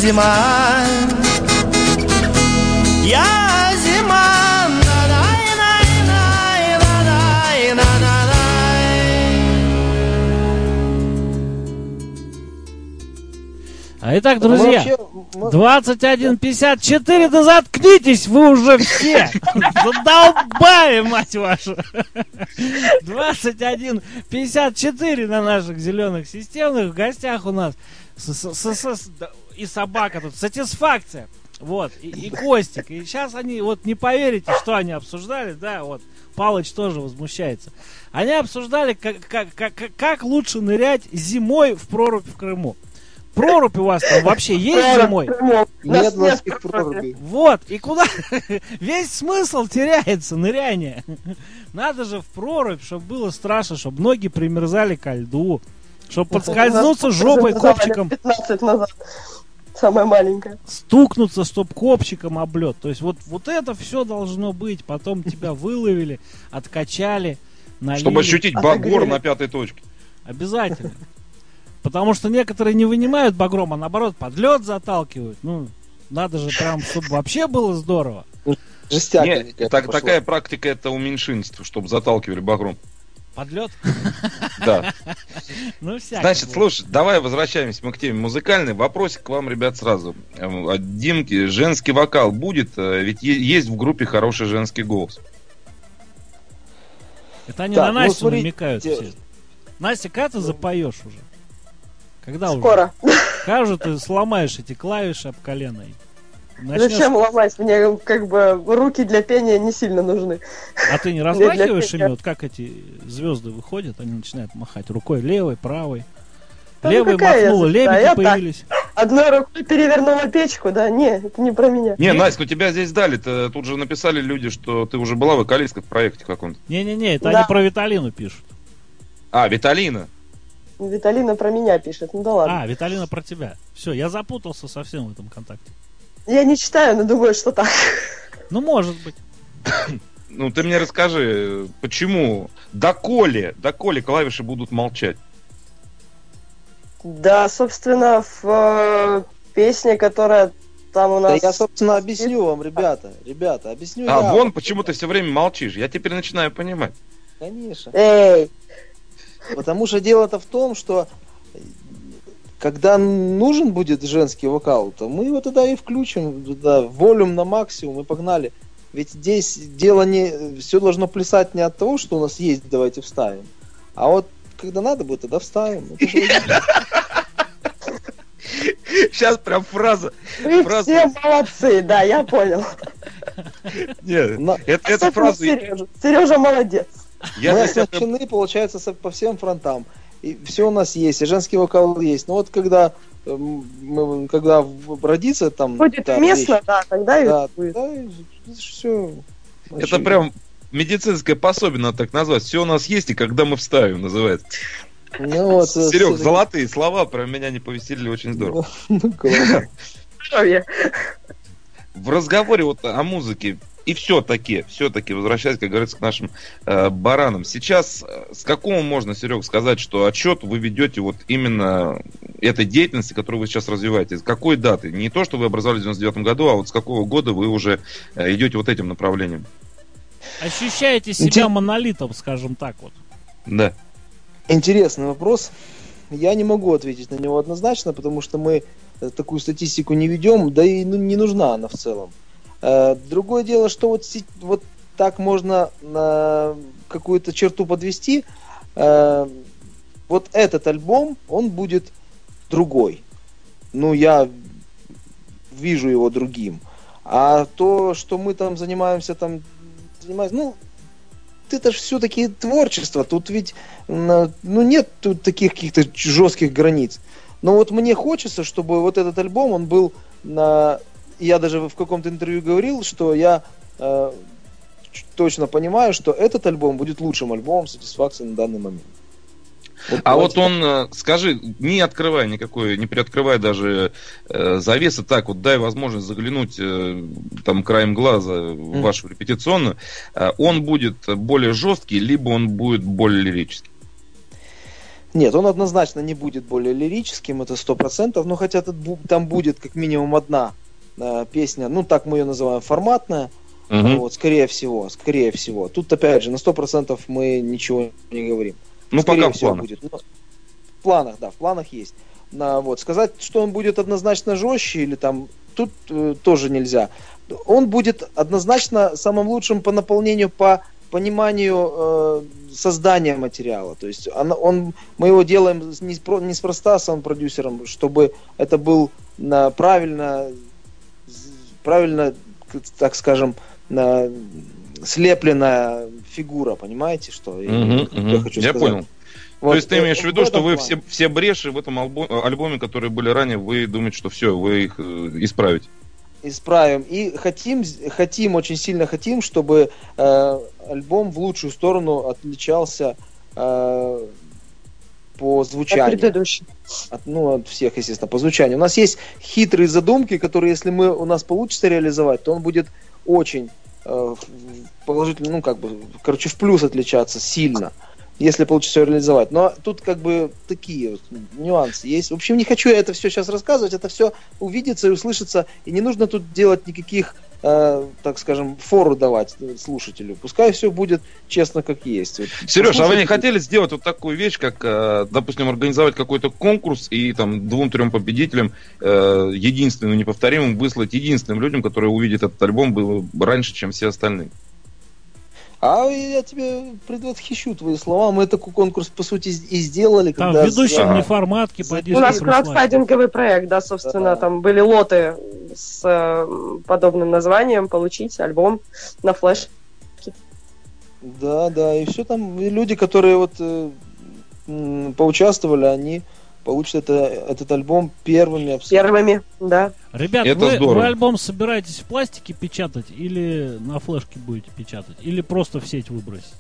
зима. Я зима. А итак, друзья, 21:54, да заткнитесь вы уже все! Задолбали, мать вашу! 21:54 на наших зеленых системных. В гостях у нас и собака тут, Сатисфакция. Вот, и Костик. И сейчас они, вот не поверите, что они обсуждали, да, вот, Палыч тоже возмущается. Они обсуждали, как лучше нырять зимой в прорубь в Крыму. Прорубь у вас там вообще есть зимой? Нет морских прорубей. Вот, и куда? Весь смысл теряется, ныряние. Надо же в прорубь, чтобы было страшно, чтобы ноги примерзали ко льду, чтобы подскользнуться жопой, копчиком. 15 назад. Самая маленькая. Стукнуться, чтоб копчиком об лед. То есть вот это все должно быть. Потом тебя выловили, откачали, налили. Чтобы ощутить багор на 5-й точке. Обязательно. Потому что некоторые не вынимают багром, а наоборот под лед заталкивают. Ну, надо же прям, чтобы вообще было здорово. Нет, такая практика это у меньшинств, чтобы заталкивали багром. Под лед? Да. Ну, всякое. Значит, слушай, давай возвращаемся мы к теме музыкальной. Вопросик к вам, ребят, сразу. От Димки. Женский вокал будет? Ведь есть в группе хороший женский голос. Это они на Настю намекают все. Настя, когда ты запоешь уже? Когда скоро. Уже? Как же ты сломаешь эти клавиши об колено? Зачем ломать? Мне как бы руки для пения не сильно нужны. А ты не размахиваешь ими? Вот как эти звезды выходят, они начинают махать рукой левой, правой. Да левой махнула, лебеди появились. Так. Одной рукой перевернула печку, да? Не, это не про меня. Не, Настя, ну тебя здесь дали. Тут же написали люди, что ты уже была вокалисткой в проекте каком-то. Не-не-не, это они про Виталину пишут. А, Виталина. Виталина про меня пишет, ну да ладно. А, Виталина про тебя. Все, я запутался совсем в этом контакте. Я не читаю, но думаю, что так. Ну, может быть. Ну, ты мне расскажи, почему, доколе клавиши будут молчать? Да, собственно, в песне, которая там у нас... Да я, собственно, объясню вам, ребята, объясню я. Вон почему ты все время молчишь, я теперь начинаю понимать. Конечно. Эй! Потому что дело-то в том, что когда нужен будет женский вокал, то мы его тогда и включим, да, волюм на максимум и погнали. Ведь здесь дело не... Все должно плясать не от того, что у нас есть, давайте вставим. А вот когда надо будет, тогда вставим. Сейчас прям фраза. Вы все молодцы, да, я понял. Нет, это фраза... Сережа молодец. Мы оснащены, получается, по всем фронтам. И все у нас есть, и женский вокал есть. Но вот когда родится там... Будет уместно, да, тогда и будет. Да, все. Это прям медицинское пособие, надо так назвать. Все у нас есть, и когда мы вставим, называется. Ну, вот, Серег, золотые слова про меня не повеселили очень здорово. В разговоре вот о музыке, и все-таки, возвращаясь, как говорится, к нашим баранам. Сейчас с какого можно, Серег, сказать, что отчет вы ведете вот именно этой деятельности, которую вы сейчас развиваете? С какой даты? Не то, что вы образовались в 99 году, а вот с какого года вы уже идете вот этим направлением? Ощущаете себя монолитом, скажем так вот? Да. Интересный вопрос. Я не могу ответить на него однозначно, потому что мы такую статистику не ведем, да и не нужна она в целом. Другое дело, что вот так можно на какую-то черту подвести. Вот этот альбом, он будет другой. Ну, я вижу его другим. А то, что мы там занимаемся, ну, это же все-таки творчество. Тут ведь, нет тут таких каких-то жестких границ. Но вот мне хочется, чтобы вот этот альбом, он был я даже в каком-то интервью говорил, что я точно понимаю, что этот альбом будет лучшим альбомом Satisfaction на данный момент. Вот он, скажи, не открывая никакой, не приоткрывая даже завесы, так вот дай возможность заглянуть там краем глаза в вашу репетиционную, он будет более жесткий, либо он будет более лирический? Нет, он однозначно не будет более лирическим, это 100%, но хотя там будет как минимум одна песня, ну так мы ее называем, форматная, вот, скорее всего. Тут опять же на 100% мы ничего не говорим. Ну Скорее пока в всего планах. будет. Но в планах, да, в планах есть. Вот. Сказать, что он будет однозначно жестче или там, тут тоже нельзя. Он будет однозначно самым лучшим по наполнению, по пониманию создания материала. То есть мы его делаем неспроста саунд-продюсером, чтобы это был правильно, так скажем, слепленная фигура, понимаете, что я хочу сказать? Я понял. Вот, то есть ты имеешь в виду, что вы плане. все бреши в этом альбоме, которые были ранее, вы думаете, что все, вы их исправите? Исправим. И хотим, очень сильно хотим, чтобы альбом в лучшую сторону отличался по звучанию. От предыдущих. От всех, естественно, по звучанию. У нас есть хитрые задумки, которые, если у нас получится реализовать, то он будет очень положительно, в плюс отличаться сильно, если получится ее реализовать. Но тут такие вот нюансы есть. В общем, не хочу я это все сейчас рассказывать, это все увидится и услышится, и не нужно тут делать никаких, так скажем, фору давать слушателю. Пускай все будет честно, как есть. Вот, Сереж, а вы не хотели сделать вот такую вещь, как, допустим, организовать какой-то конкурс и там 2-3 победителям единственным, неповторимым выслать единственным людям, которые увидят этот альбом было раньше, чем все остальные? А я тебе предвосхищу твои слова. Мы такой конкурс, по сути, и сделали. Там когда ведущим неформатки по У нас краудфандинговый проект, да, собственно, там были лоты с подобным названием, получить альбом на флеш. Да, и все там, и люди, которые вот поучаствовали, они получат этот альбом первыми. Абсолютно. Первыми, да. Ребят, Это вы альбом собираетесь в пластике печатать или на флешке будете печатать? Или просто в сеть выбросите?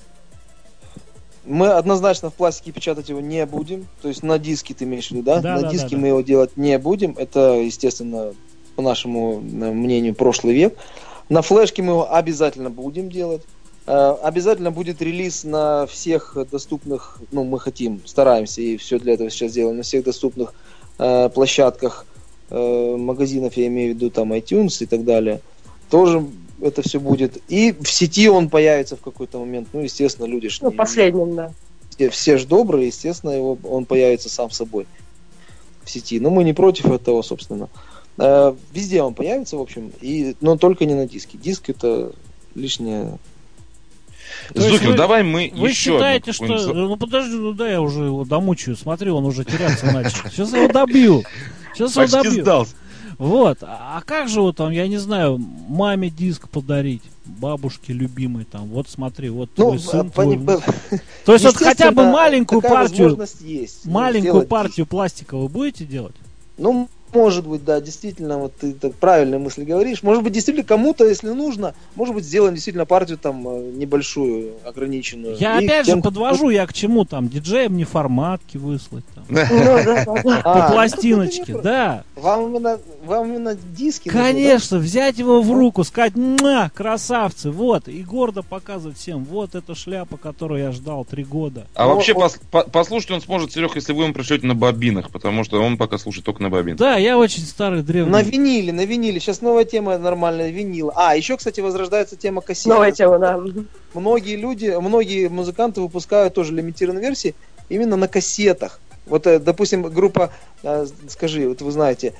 Мы однозначно в пластике печатать его не будем. То есть на диске ты имеешь в виду, да? На диске мы его делать не будем. Это, естественно, по нашему мнению, прошлый век. На флешке мы его обязательно будем делать. Обязательно будет релиз на всех доступных, мы стараемся и все для этого сейчас делаем, на всех доступных площадках магазинов, я имею в виду там iTunes и так далее. Тоже это все будет. И в сети он появится в какой-то момент. Естественно, люди ж последним, да. Все ж добрые, естественно, он появится сам собой в сети. Но мы не против этого, собственно. Везде он появится, в общем, но только не на диске. Диск это лишнее. Зухер, давай мы вы еще считаете, что... подожди, я уже его домучаю. Смотри, он уже теряться начал. Сейчас я его добью. Почти сдался. Вот. А как же вот там, я не знаю, маме диск подарить, бабушке любимой там. Вот смотри, вот твой сын. То есть вот хотя бы маленькую партию пластика вы будете делать? Может быть, да, действительно, вот ты так правильные мысли говоришь. Может быть, действительно, кому-то, если нужно, может быть, сделаем действительно партию там небольшую, ограниченную. Я опять же подвожу, я к чему там, диджеям неформатки выслать там. По пластиночке, да. Вам именно диски? Конечно, взять его в руку, сказать, красавцы, вот, и гордо показывать всем, вот эта шляпа, которую я ждал 3 года. А вообще послушать он сможет, Серег, если вы ему пришлете на бобинах, потому что он пока слушает только на бобинах. Да, я очень старый, древний. На виниле. Сейчас новая тема нормальная, винил. Еще, кстати, возрождается тема кассет. Новая тема, да. Многие музыканты выпускают тоже лимитированные версии именно на кассетах. Вот, допустим, группа, скажи, вот вы знаете,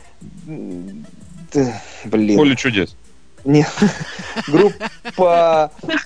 Поле чудес. Нет, группа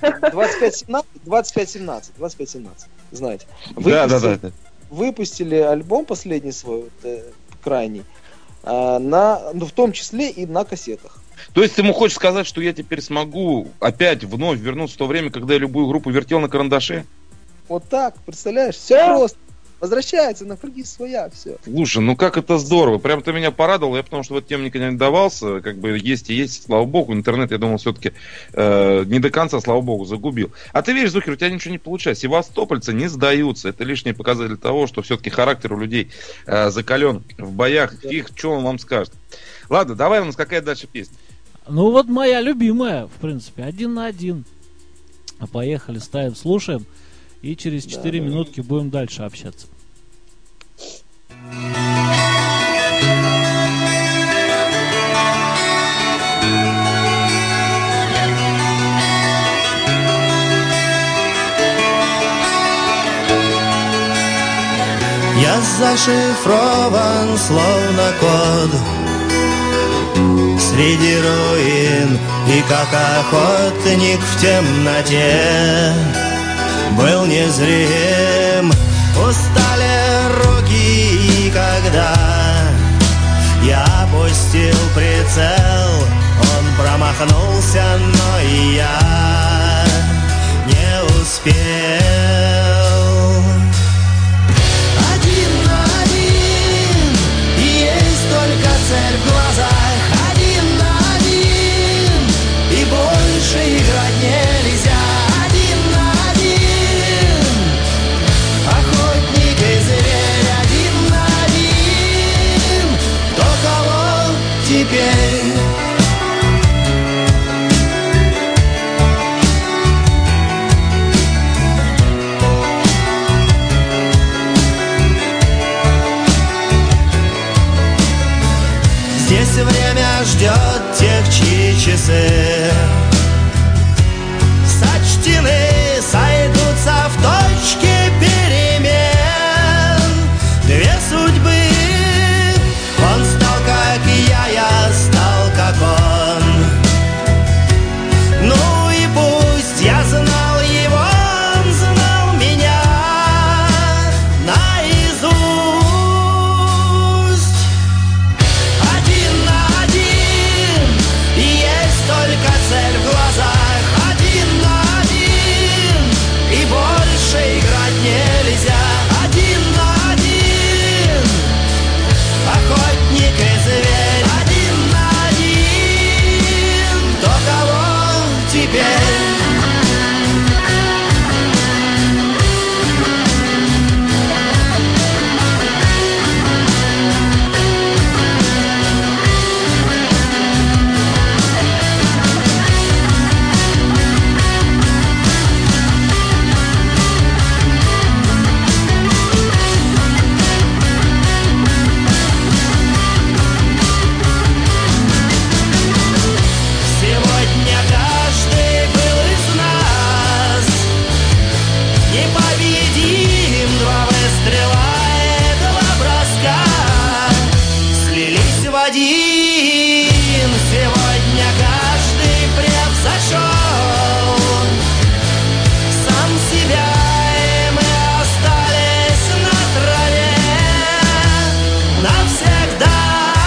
2517, знаете. Да. Выпустили альбом последний свой, крайний, в том числе и на кассетах. То есть ты ему хочешь сказать, что я теперь смогу опять вновь вернуться в то время, когда я любую группу вертел на карандаше? Вот так, представляешь? Все просто. Возвращается на круги своя, все. Слушай, как это здорово. Прям ты меня порадовал. Я потому что в эту тему никогда не давался. Есть и есть, слава богу. Интернет, я думал, все-таки не до конца, слава богу, загубил. А ты видишь, Зухер, у тебя ничего не получается. Севастопольцы не сдаются. Это лишний показатель того, что все-таки характер у людей закален в боях. Фиг, что он вам скажет. Ладно, давай, у нас какая дальше песня? Вот моя любимая, в принципе, 1 на 1. Поехали, ставим, слушаем. И через 4 минутки будем дальше общаться. Я зашифрован, словно код, среди руин, и как охотник в темноте был незрим. Устали руки, и когда я опустил прицел, он промахнулся, но и я не успел. Цель в глазах, один на один, и больше играть нельзя. Один на один, охотник и зверь. Один на один, кто кого теперь? Здесь время ждет тех, чьи часы сочтены, сойдутся в точке перемен. Две судьбы, он стал как я стал как он. Ну и пусть я знал его, он знал меня наизусть. Только цель в глазах, один на один, и больше играть нельзя. Один на один, охотник и зверь. Один на один, кто кого теперь? Сегодня каждый превзошел сам себя, и мы остались на траве навсегда.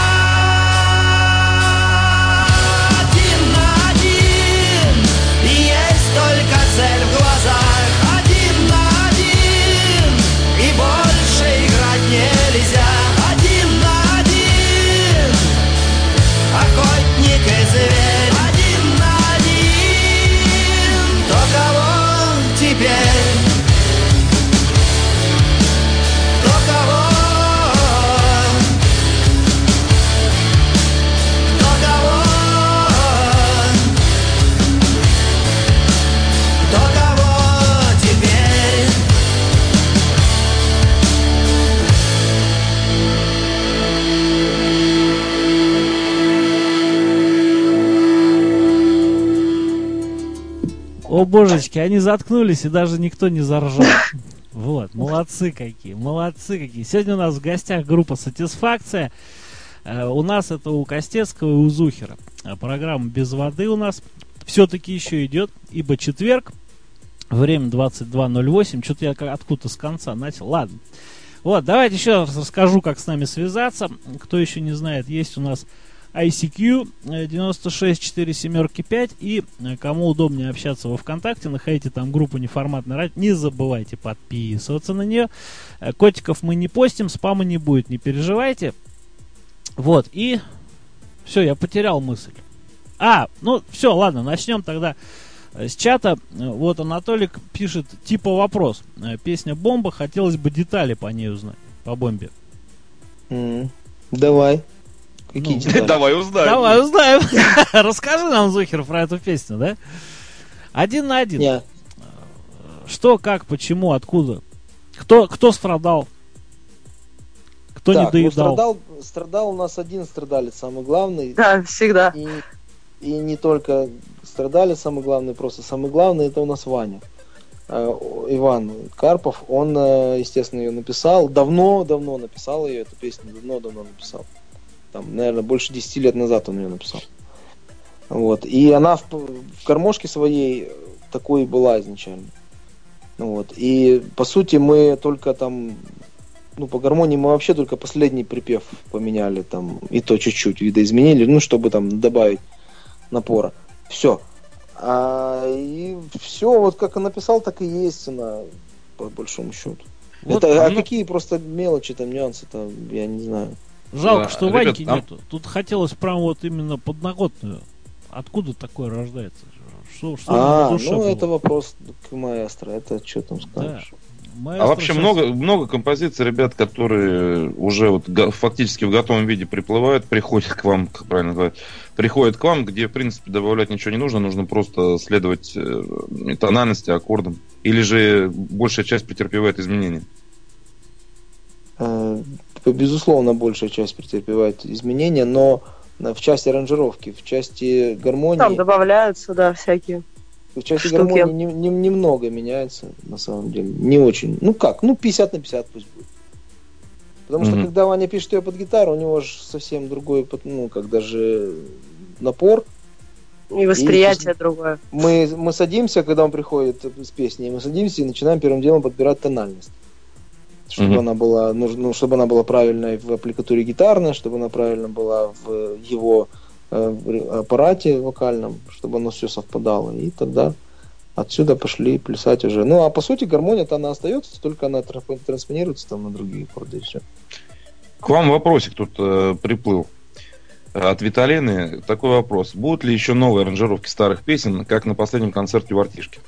Один на один, есть только цель в глазах. Один на один, и больше играть нельзя. Один на один, охотник и зверь. Один на один, кто кого теперь? Кто кого? Кто кого? Кто кого теперь? О, божечки, они заткнулись, и даже никто не заржал. Вот, молодцы какие, молодцы какие. Сегодня у нас в гостях группа «Сатисфакция». У нас это у Костецкого и у Зухера. Программа «Без воды» у нас все-таки еще идет, ибо четверг, время 22:08. Что-то я откуда-то с конца начал. Ладно. Вот, давайте еще раз расскажу, как с нами связаться. Кто еще не знает, есть у нас ICQ 96475, и кому удобнее общаться во ВКонтакте, находите там группу «Неформатный радио». Не забывайте подписываться на нее. Котиков мы не постим, спама не будет, не переживайте. Вот, и все, я потерял мысль. Ну все, ладно, начнем тогда с чата. Вот Анатолик пишет, типа вопрос. Песня «Бомба», хотелось бы детали по ней узнать, по «Бомбе». Давай. Какие детали? Давай узнаем. Давай узнаем. Расскажи нам, Зухер, про эту песню, да? Один на один. Нет. Что, как, почему, откуда? Кто страдал? Кто не Так, ну, доедал? страдал у нас один страдалец, самый главный. Да, всегда. И не только страдалец самый главный, просто самый главный, это у нас Ваня. Иван Карпов, он, естественно, ее написал. Давно написал ее, эту песню давно написал. Там, наверное, больше 10 лет назад он ее написал. Вот. И она в гармошке своей такой была изначально. Вот. И по сути мы только там, ну, по гармонии мы вообще только последний припев поменяли там, и то чуть-чуть видоизменили, ну, чтобы там добавить напора. Все. И все, вот как он написал, так и есть она, по большому счету. Вот, Какие просто мелочи, там, нюансы, там, я не знаю. Жалко, Да, что ребят, Ваньки нету. Тут хотелось прям вот именно подноготную. Откуда такое рождается? Что на душе было? Это вопрос к маэстро, это что там скажешь. Маэстро А вообще сейчас- много композиций, ребят, которые уже вот фактически в готовом виде приплывают, приходят к вам, как правильно говорить, приходят к вам, где, в принципе, добавлять ничего не нужно просто следовать тональности, аккордам. Или же большая часть претерпевает изменения? Безусловно, большая часть претерпевает изменения, но в части аранжировки, в части гармонии... Там добавляются, да, всякие. В части штуки. гармонии немного меняется, на самом деле. Не очень. Ну как, 50 на 50 пусть будет. Потому что когда Ваня пишет ее под гитару, у него же совсем другой, ну как даже напор. И восприятие другое. Мы садимся, когда он приходит с песней, мы садимся и начинаем первым делом подбирать тональность. Чтобы она была, чтобы она была правильной в аппликатуре гитарной, чтобы она правильно была в его аппарате вокальном, чтобы оно все совпадало. И тогда отсюда пошли плясать уже. Ну, а по сути гармония-то она остается, только она транспонируется там на другие аккорды и все. К вам вопросик тут приплыл от Виталины. Такой вопрос. Будут ли еще новые аранжировки старых песен, как на последнем концерте в Артишке?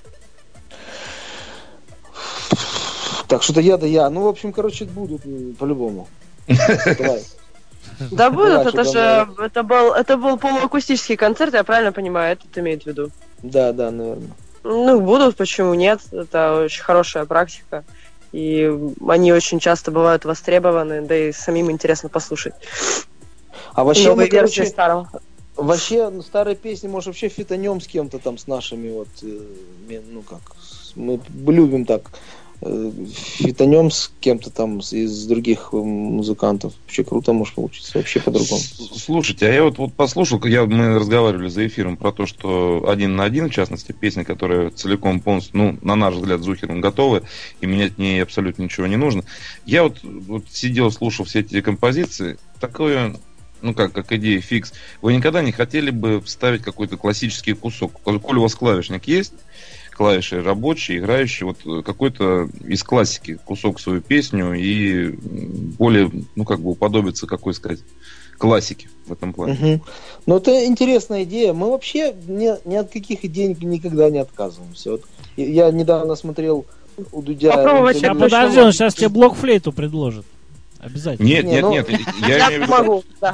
Так, что-то я. Ну, в общем, короче, будут по-любому. Давай. Да будут, Дальше, это был полуакустический концерт, я правильно понимаю, это ты имеешь в виду? Да, наверное. Ну, будут, почему нет, это очень хорошая практика, и они очень часто бывают востребованы, да и самим интересно послушать. А вообще, новые версии старого. Вообще, старые песни, может, вообще фитонем с кем-то там, с нашими, вот, ну как, мы любим так, фитонем с кем-то там из других музыкантов. Вообще круто может получиться, вообще по-другому. Слушайте, а я вот послушал, мы разговаривали за эфиром про то, что 1 на 1, в частности, песня, которая целиком полностью, ну, на наш взгляд, Зухером готовы, и менять в ней абсолютно ничего не нужно. Я вот сидел, слушал все эти композиции, такое, ну как идея фикс. Вы никогда не хотели бы вставить какой-то классический кусок? Коль у вас клавишник есть, клавиши рабочие, играющие, вот какой-то из классики кусок в свою песню и более, ну как бы уподобиться, какой сказать, классике в этом плане. Угу. Ну, это интересная идея. Мы вообще ни от каких идей никогда не отказываемся. Вот я недавно смотрел у Дудя... Попробовать А подожди, он сейчас тебе блокфлейту предложит. Обязательно. Нет, я имею в виду... могу, да.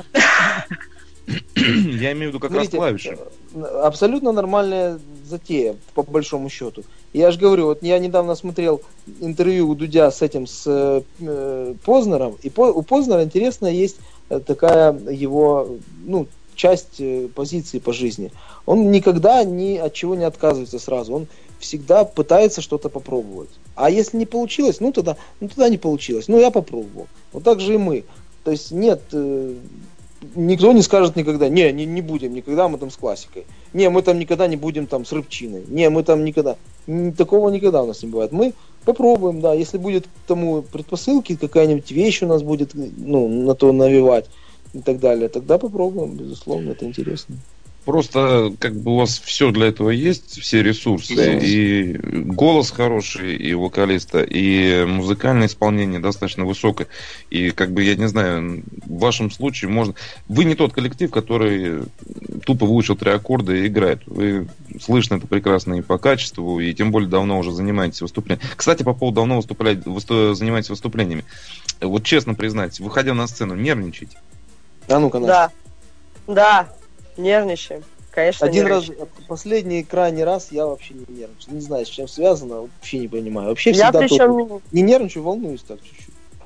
Я имею в виду как раз клавиши. Абсолютно нормальная затея, по большому счету. Я же говорю, вот я недавно смотрел интервью у Дудя с Познером, и у Познера интересная есть такая его, ну, часть позиции по жизни. Он никогда ни от чего не отказывается сразу. Он всегда пытается что-то попробовать. А если не получилось, ну тогда не получилось. Ну, я попробовал. Вот так же и мы. То есть нет... Никто не скажет никогда, не будем никогда мы там с классикой. Не, мы там никогда не будем там с рыбчиной. Не, мы там никогда. Такого никогда у нас не бывает. Мы попробуем, да, если будет к тому предпосылки, какая-нибудь вещь у нас будет, ну, на то навевать и так далее, тогда попробуем, безусловно, это интересно. Просто как бы у вас все для этого есть, все ресурсы, и голос хороший, и вокалиста, и музыкальное исполнение достаточно высокое. И как бы, я не знаю, в вашем случае можно... Вы не тот коллектив, который тупо выучил 3 аккорда и играет. Вы слышно это прекрасно и по качеству, и тем более давно уже занимаетесь выступлением. Кстати, по поводу давно занимаетесь выступлениями. Вот честно признайтесь, выходя на сцену, нервничаете? А ну-ка, Да. Нервничаем. Конечно, один раз, последний крайний раз я вообще не нервничаю. Не знаю, с чем связано, вообще не понимаю. Вообще всегда не нервничаю, волнуюсь так чуть-чуть.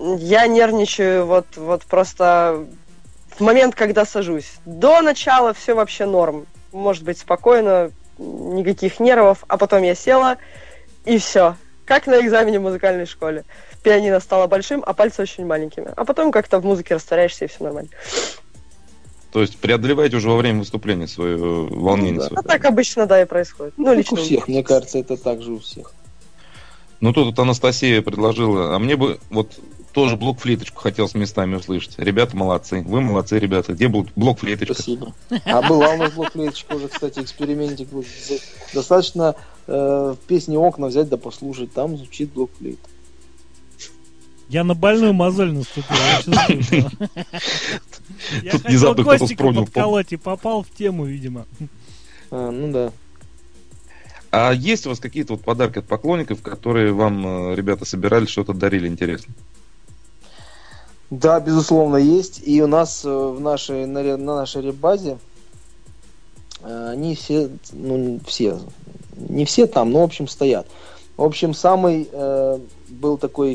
Я нервничаю вот просто в момент, когда сажусь. До начала все вообще норм. Может быть, спокойно, никаких нервов, а потом я села, и все. Как на экзамене в музыкальной школе. Пианино стало большим, а пальцы очень маленькими. А потом как-то в музыке растворяешься, и все нормально. То есть преодолеваете уже во время выступления свое волнение? Да. Свое. А так обычно, да, и происходит. Ну, Как лично у всех, мне кажется, это так же у всех. Ну, тут вот Анастасия предложила, а мне бы вот тоже блокфлейточку хотелось местами услышать. Ребята молодцы, вы молодцы, ребята. Где был блокфлейточка? Спасибо. А была у нас блокфлейточка уже, кстати, экспериментик. Достаточно в песне «Окна» взять да послушать, там звучит блокфлейт. Я на больную мозоль наступил, я чувствую. Я Тут хотел внезапно кто-то Костика вспомнил. подколоть и попал в тему, видимо. Ну да. А есть у вас какие-то вот подарки от поклонников, которые вам ребята собирали, что-то дарили интересно? Да, безусловно, есть. И у нас на нашей реп-базе они все, не все там, но в общем стоят. В общем, самый был такой,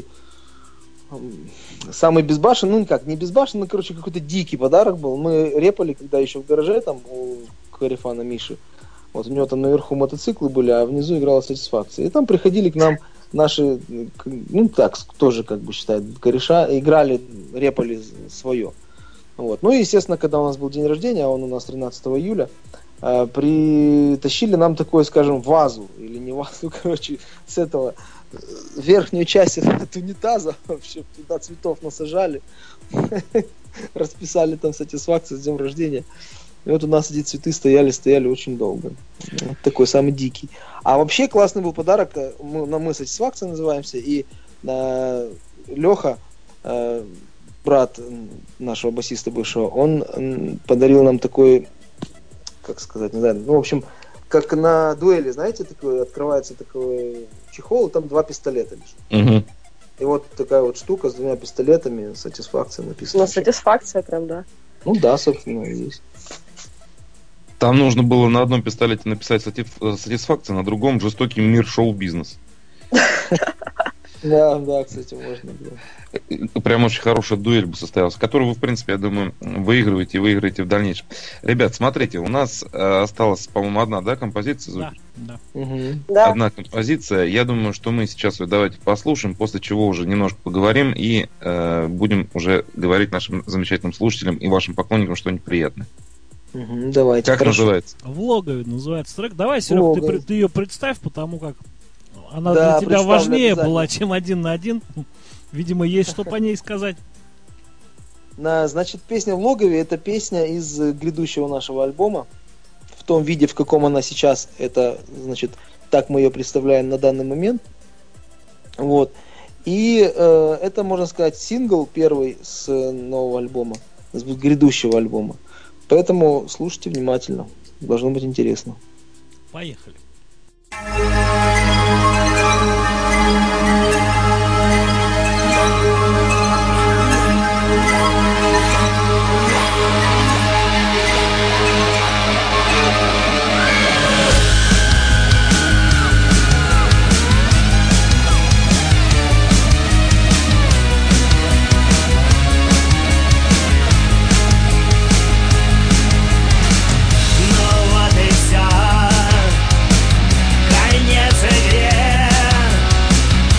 самый безбашенный, не безбашенный, короче, какой-то дикий подарок был. Мы репали, когда еще в гараже там у Карифана Миши. Вот у него там наверху мотоциклы были, а внизу играла Сатисфакция. И там приходили к нам наши, тоже как бы считают, кореша, играли, репали свое. Вот. Ну и, естественно, когда у нас был день рождения, а он у нас 13 июля, притащили нам такое, скажем, вазу, или не вазу, короче, с этого, верхнюю часть от унитаза, вообще туда цветов насажали, расписали там Сатисфакцию с днем рождения. И вот у нас эти цветы стояли очень долго. Вот такой самый дикий. А вообще классный был подарок. Мы Сатисфакция называемся. И Леха, брат нашего басиста бывшего, он подарил нам такой, как сказать, не знаю, в общем, как на дуэли, знаете, такой, открывается такой чехол, и там 2 пистолета лежат. Угу. И вот такая вот штука с 2 пистолетами, Сатисфакция написана. Ну, Сатисфакция прям, да. Ну да, собственно, и есть. Там нужно было на одном пистолете написать Сатисфакция, на другом жестокий мир шоу-бизнес. Да, кстати, можно было. Прям очень хорошая дуэль бы состоялась, которую вы, в принципе, я думаю, выигрываете в дальнейшем. Ребят, смотрите, у нас осталась, по-моему, одна, композиция? Да. Да. Одна композиция. Я думаю, что мы сейчас ее давайте послушаем, после чего уже немножко поговорим и будем уже говорить нашим замечательным слушателям и вашим поклонникам что-нибудь приятное. Давайте. Как называется? В логове называется трек. Давай, Серег, ты ее представь, потому как она для тебя представлю важнее обязательно. была, чем 1 на 1. Видимо, есть что по ней сказать. Значит, песня «В логове» — это песня из грядущего нашего альбома. В том виде, в каком она сейчас, это, значит, так мы ее представляем на данный момент. Вот. И это, можно сказать, сингл первый с нового альбома, с грядущего альбома. Поэтому слушайте внимательно. Должно быть интересно. Поехали. Ну вот и всё, конец игре.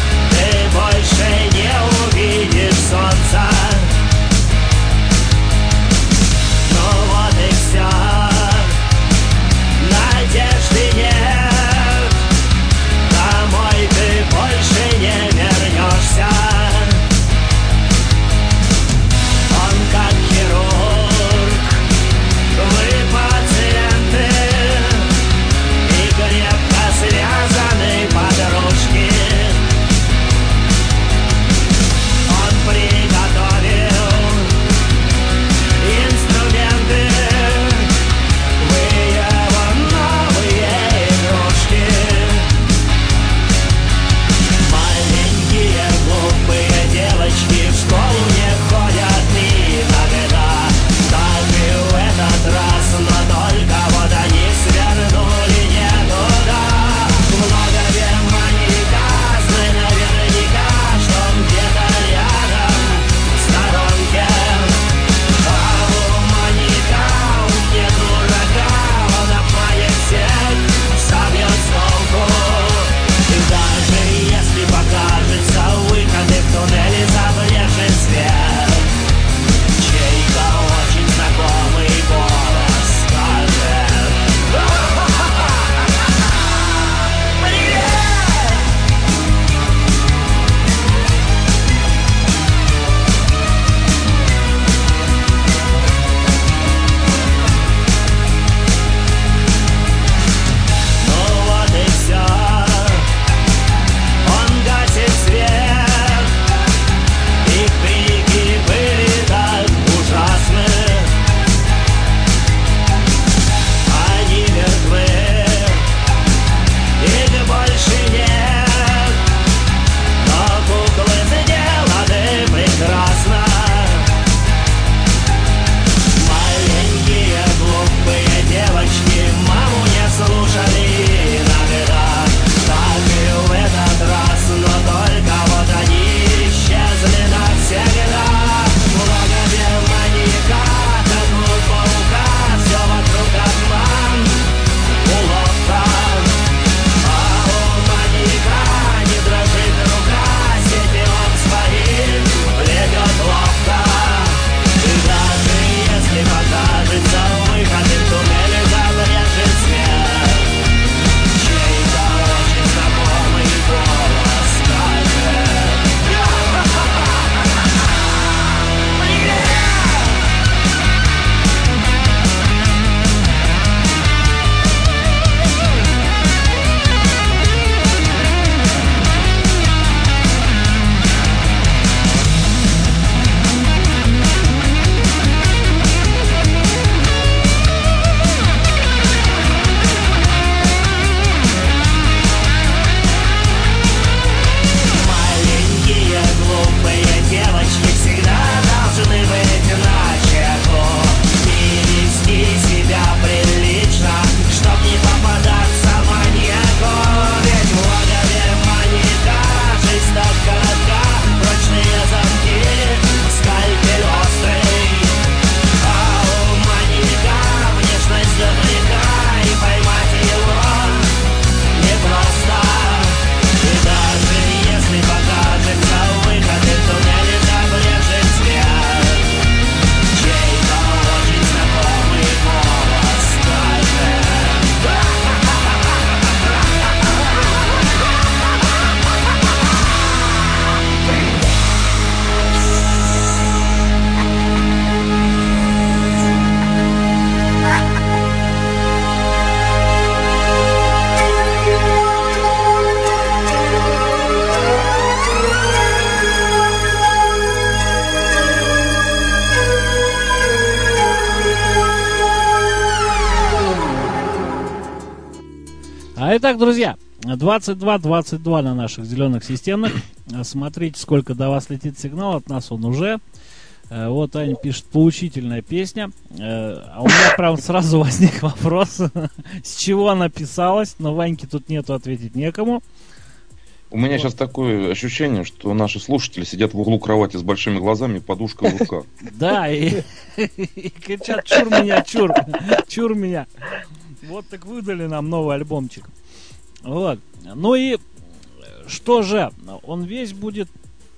Итак, друзья, 22-22 на наших зеленых системах. Смотрите, сколько до вас летит сигнал, от нас он уже. Вот Аня пишет, поучительная песня. А у меня прям сразу возник вопрос, с чего она писалась, но Ваньки тут нету, ответить некому. У меня сейчас такое ощущение, что наши слушатели сидят в углу кровати с большими глазами и подушкой в руках. Да, и кричат, чур меня, чур меня. Вот так выдали нам новый альбомчик. Вот. Ну и что же, он весь будет...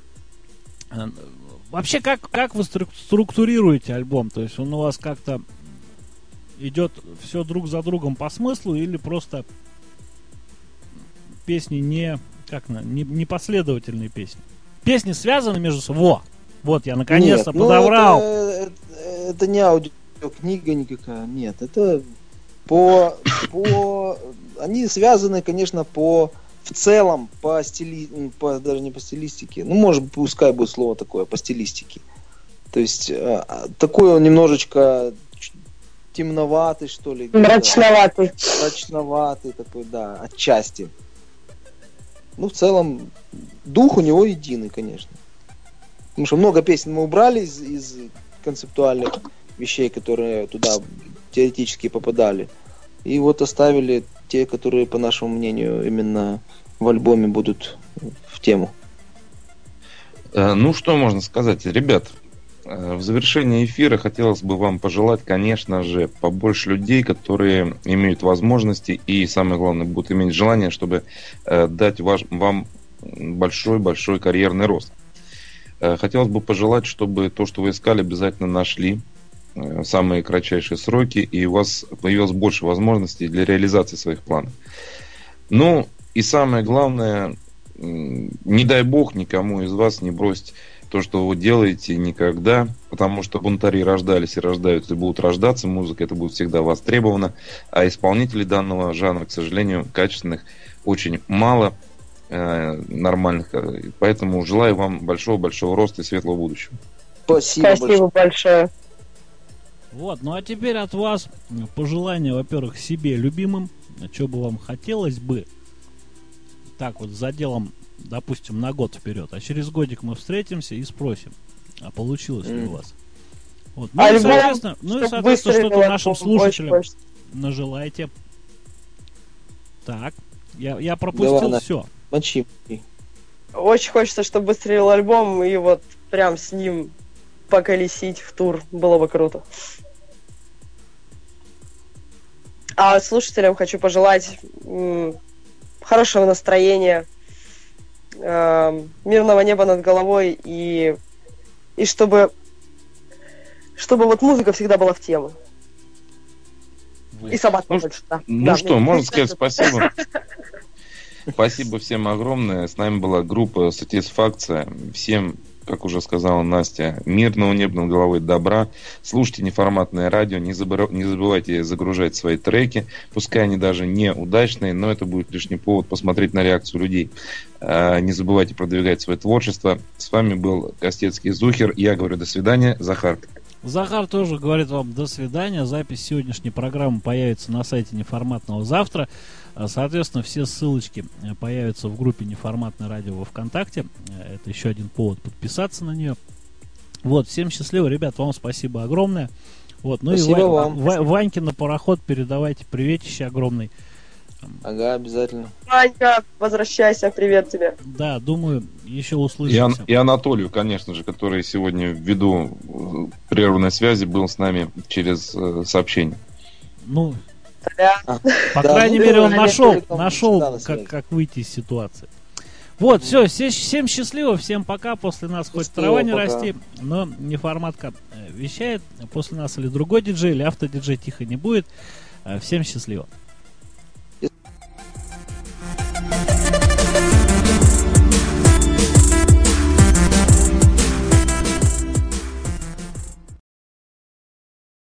Вообще, как вы структурируете альбом? То есть он у вас как-то идет все друг за другом по смыслу или просто песни не последовательные песни? Песни связаны между собой? Вот я наконец-то подобрал. Это не аудиокнига никакая, нет. Это они связаны, конечно, в целом, даже не по стилистике. Ну, может, пускай будет слово такое, по стилистике. То есть, такой он немножечко темноватый, что ли. Мрачноватый. Мрачноватый такой, да, отчасти. Ну, в целом, дух у него единый, конечно. Потому что много песен мы убрали из концептуальных вещей, которые туда теоретически попадали. И вот оставили те, которые, по нашему мнению, именно в альбоме будут в тему. Ну, что можно сказать? Ребят, в завершении эфира хотелось бы вам пожелать, конечно же, побольше людей, которые имеют возможности и, самое главное, будут иметь желание, чтобы дать вам большой-большой карьерный рост. Хотелось бы пожелать, чтобы то, что вы искали, обязательно нашли в самые кратчайшие сроки, и у вас появилось больше возможностей для реализации своих планов. Ну, и самое главное, не дай бог никому из вас не бросить то, что вы делаете, никогда, потому что бунтари рождались и рождаются, и будут рождаться, музыка это будет всегда востребована, а исполнителей данного жанра, к сожалению, качественных очень мало, нормальных, поэтому желаю вам большого-большого роста и светлого будущего. Спасибо большое. Вот, ну а теперь от вас пожелания, во-первых, себе любимым, что бы вам хотелось бы, так вот, за делом, допустим, на год вперед, а через годик мы встретимся и спросим, а получилось ли у вас. Вот. Ну, и, соответственно, что-то нашим слушателям нажелайте. Так, я пропустил все. Мочи. Очень хочется, чтобы выстрелил альбом, и вот прям с ним поколесить в тур. Было бы круто. А слушателям хочу пожелать хорошего настроения, мирного неба над головой и чтобы вот музыка всегда была в тему. И собак побольше, да. Ну что, можно сказать спасибо. Спасибо всем огромное. С нами была группа «Сатисфакция». Всем, как уже сказала Настя, мирного неба над головой, добра. Слушайте неформатное радио. Не забывайте загружать свои треки. Пускай они даже неудачные, но это будет лишний повод посмотреть на реакцию людей. Не забывайте продвигать свое творчество. С вами был Костецкий Зухер. Я говорю до свидания. Захар. Захар тоже говорит вам до свидания. Запись сегодняшней программы появится на сайте Неформатного завтра. Соответственно, все ссылочки появятся в группе Неформатное радио во ВКонтакте. Это еще один повод подписаться на нее. Вот, всем счастливо, ребят, вам спасибо огромное. Вот, ну спасибо и Ваньке на пароход передавайте приветище огромный. Ага, обязательно. Ванька, возвращайся, привет тебе. Да, думаю, еще услышимся. И Анатолию, конечно же, который сегодня ввиду прерванной связи был с нами через сообщение. Ну, да. По крайней мере, он нашел как выйти из ситуации. Вот, все, всем счастливо, всем пока. После нас хоть трава не расти, но неформатка вещает. После нас или другой диджей, или автодиджей тихо не будет. Всем счастливо.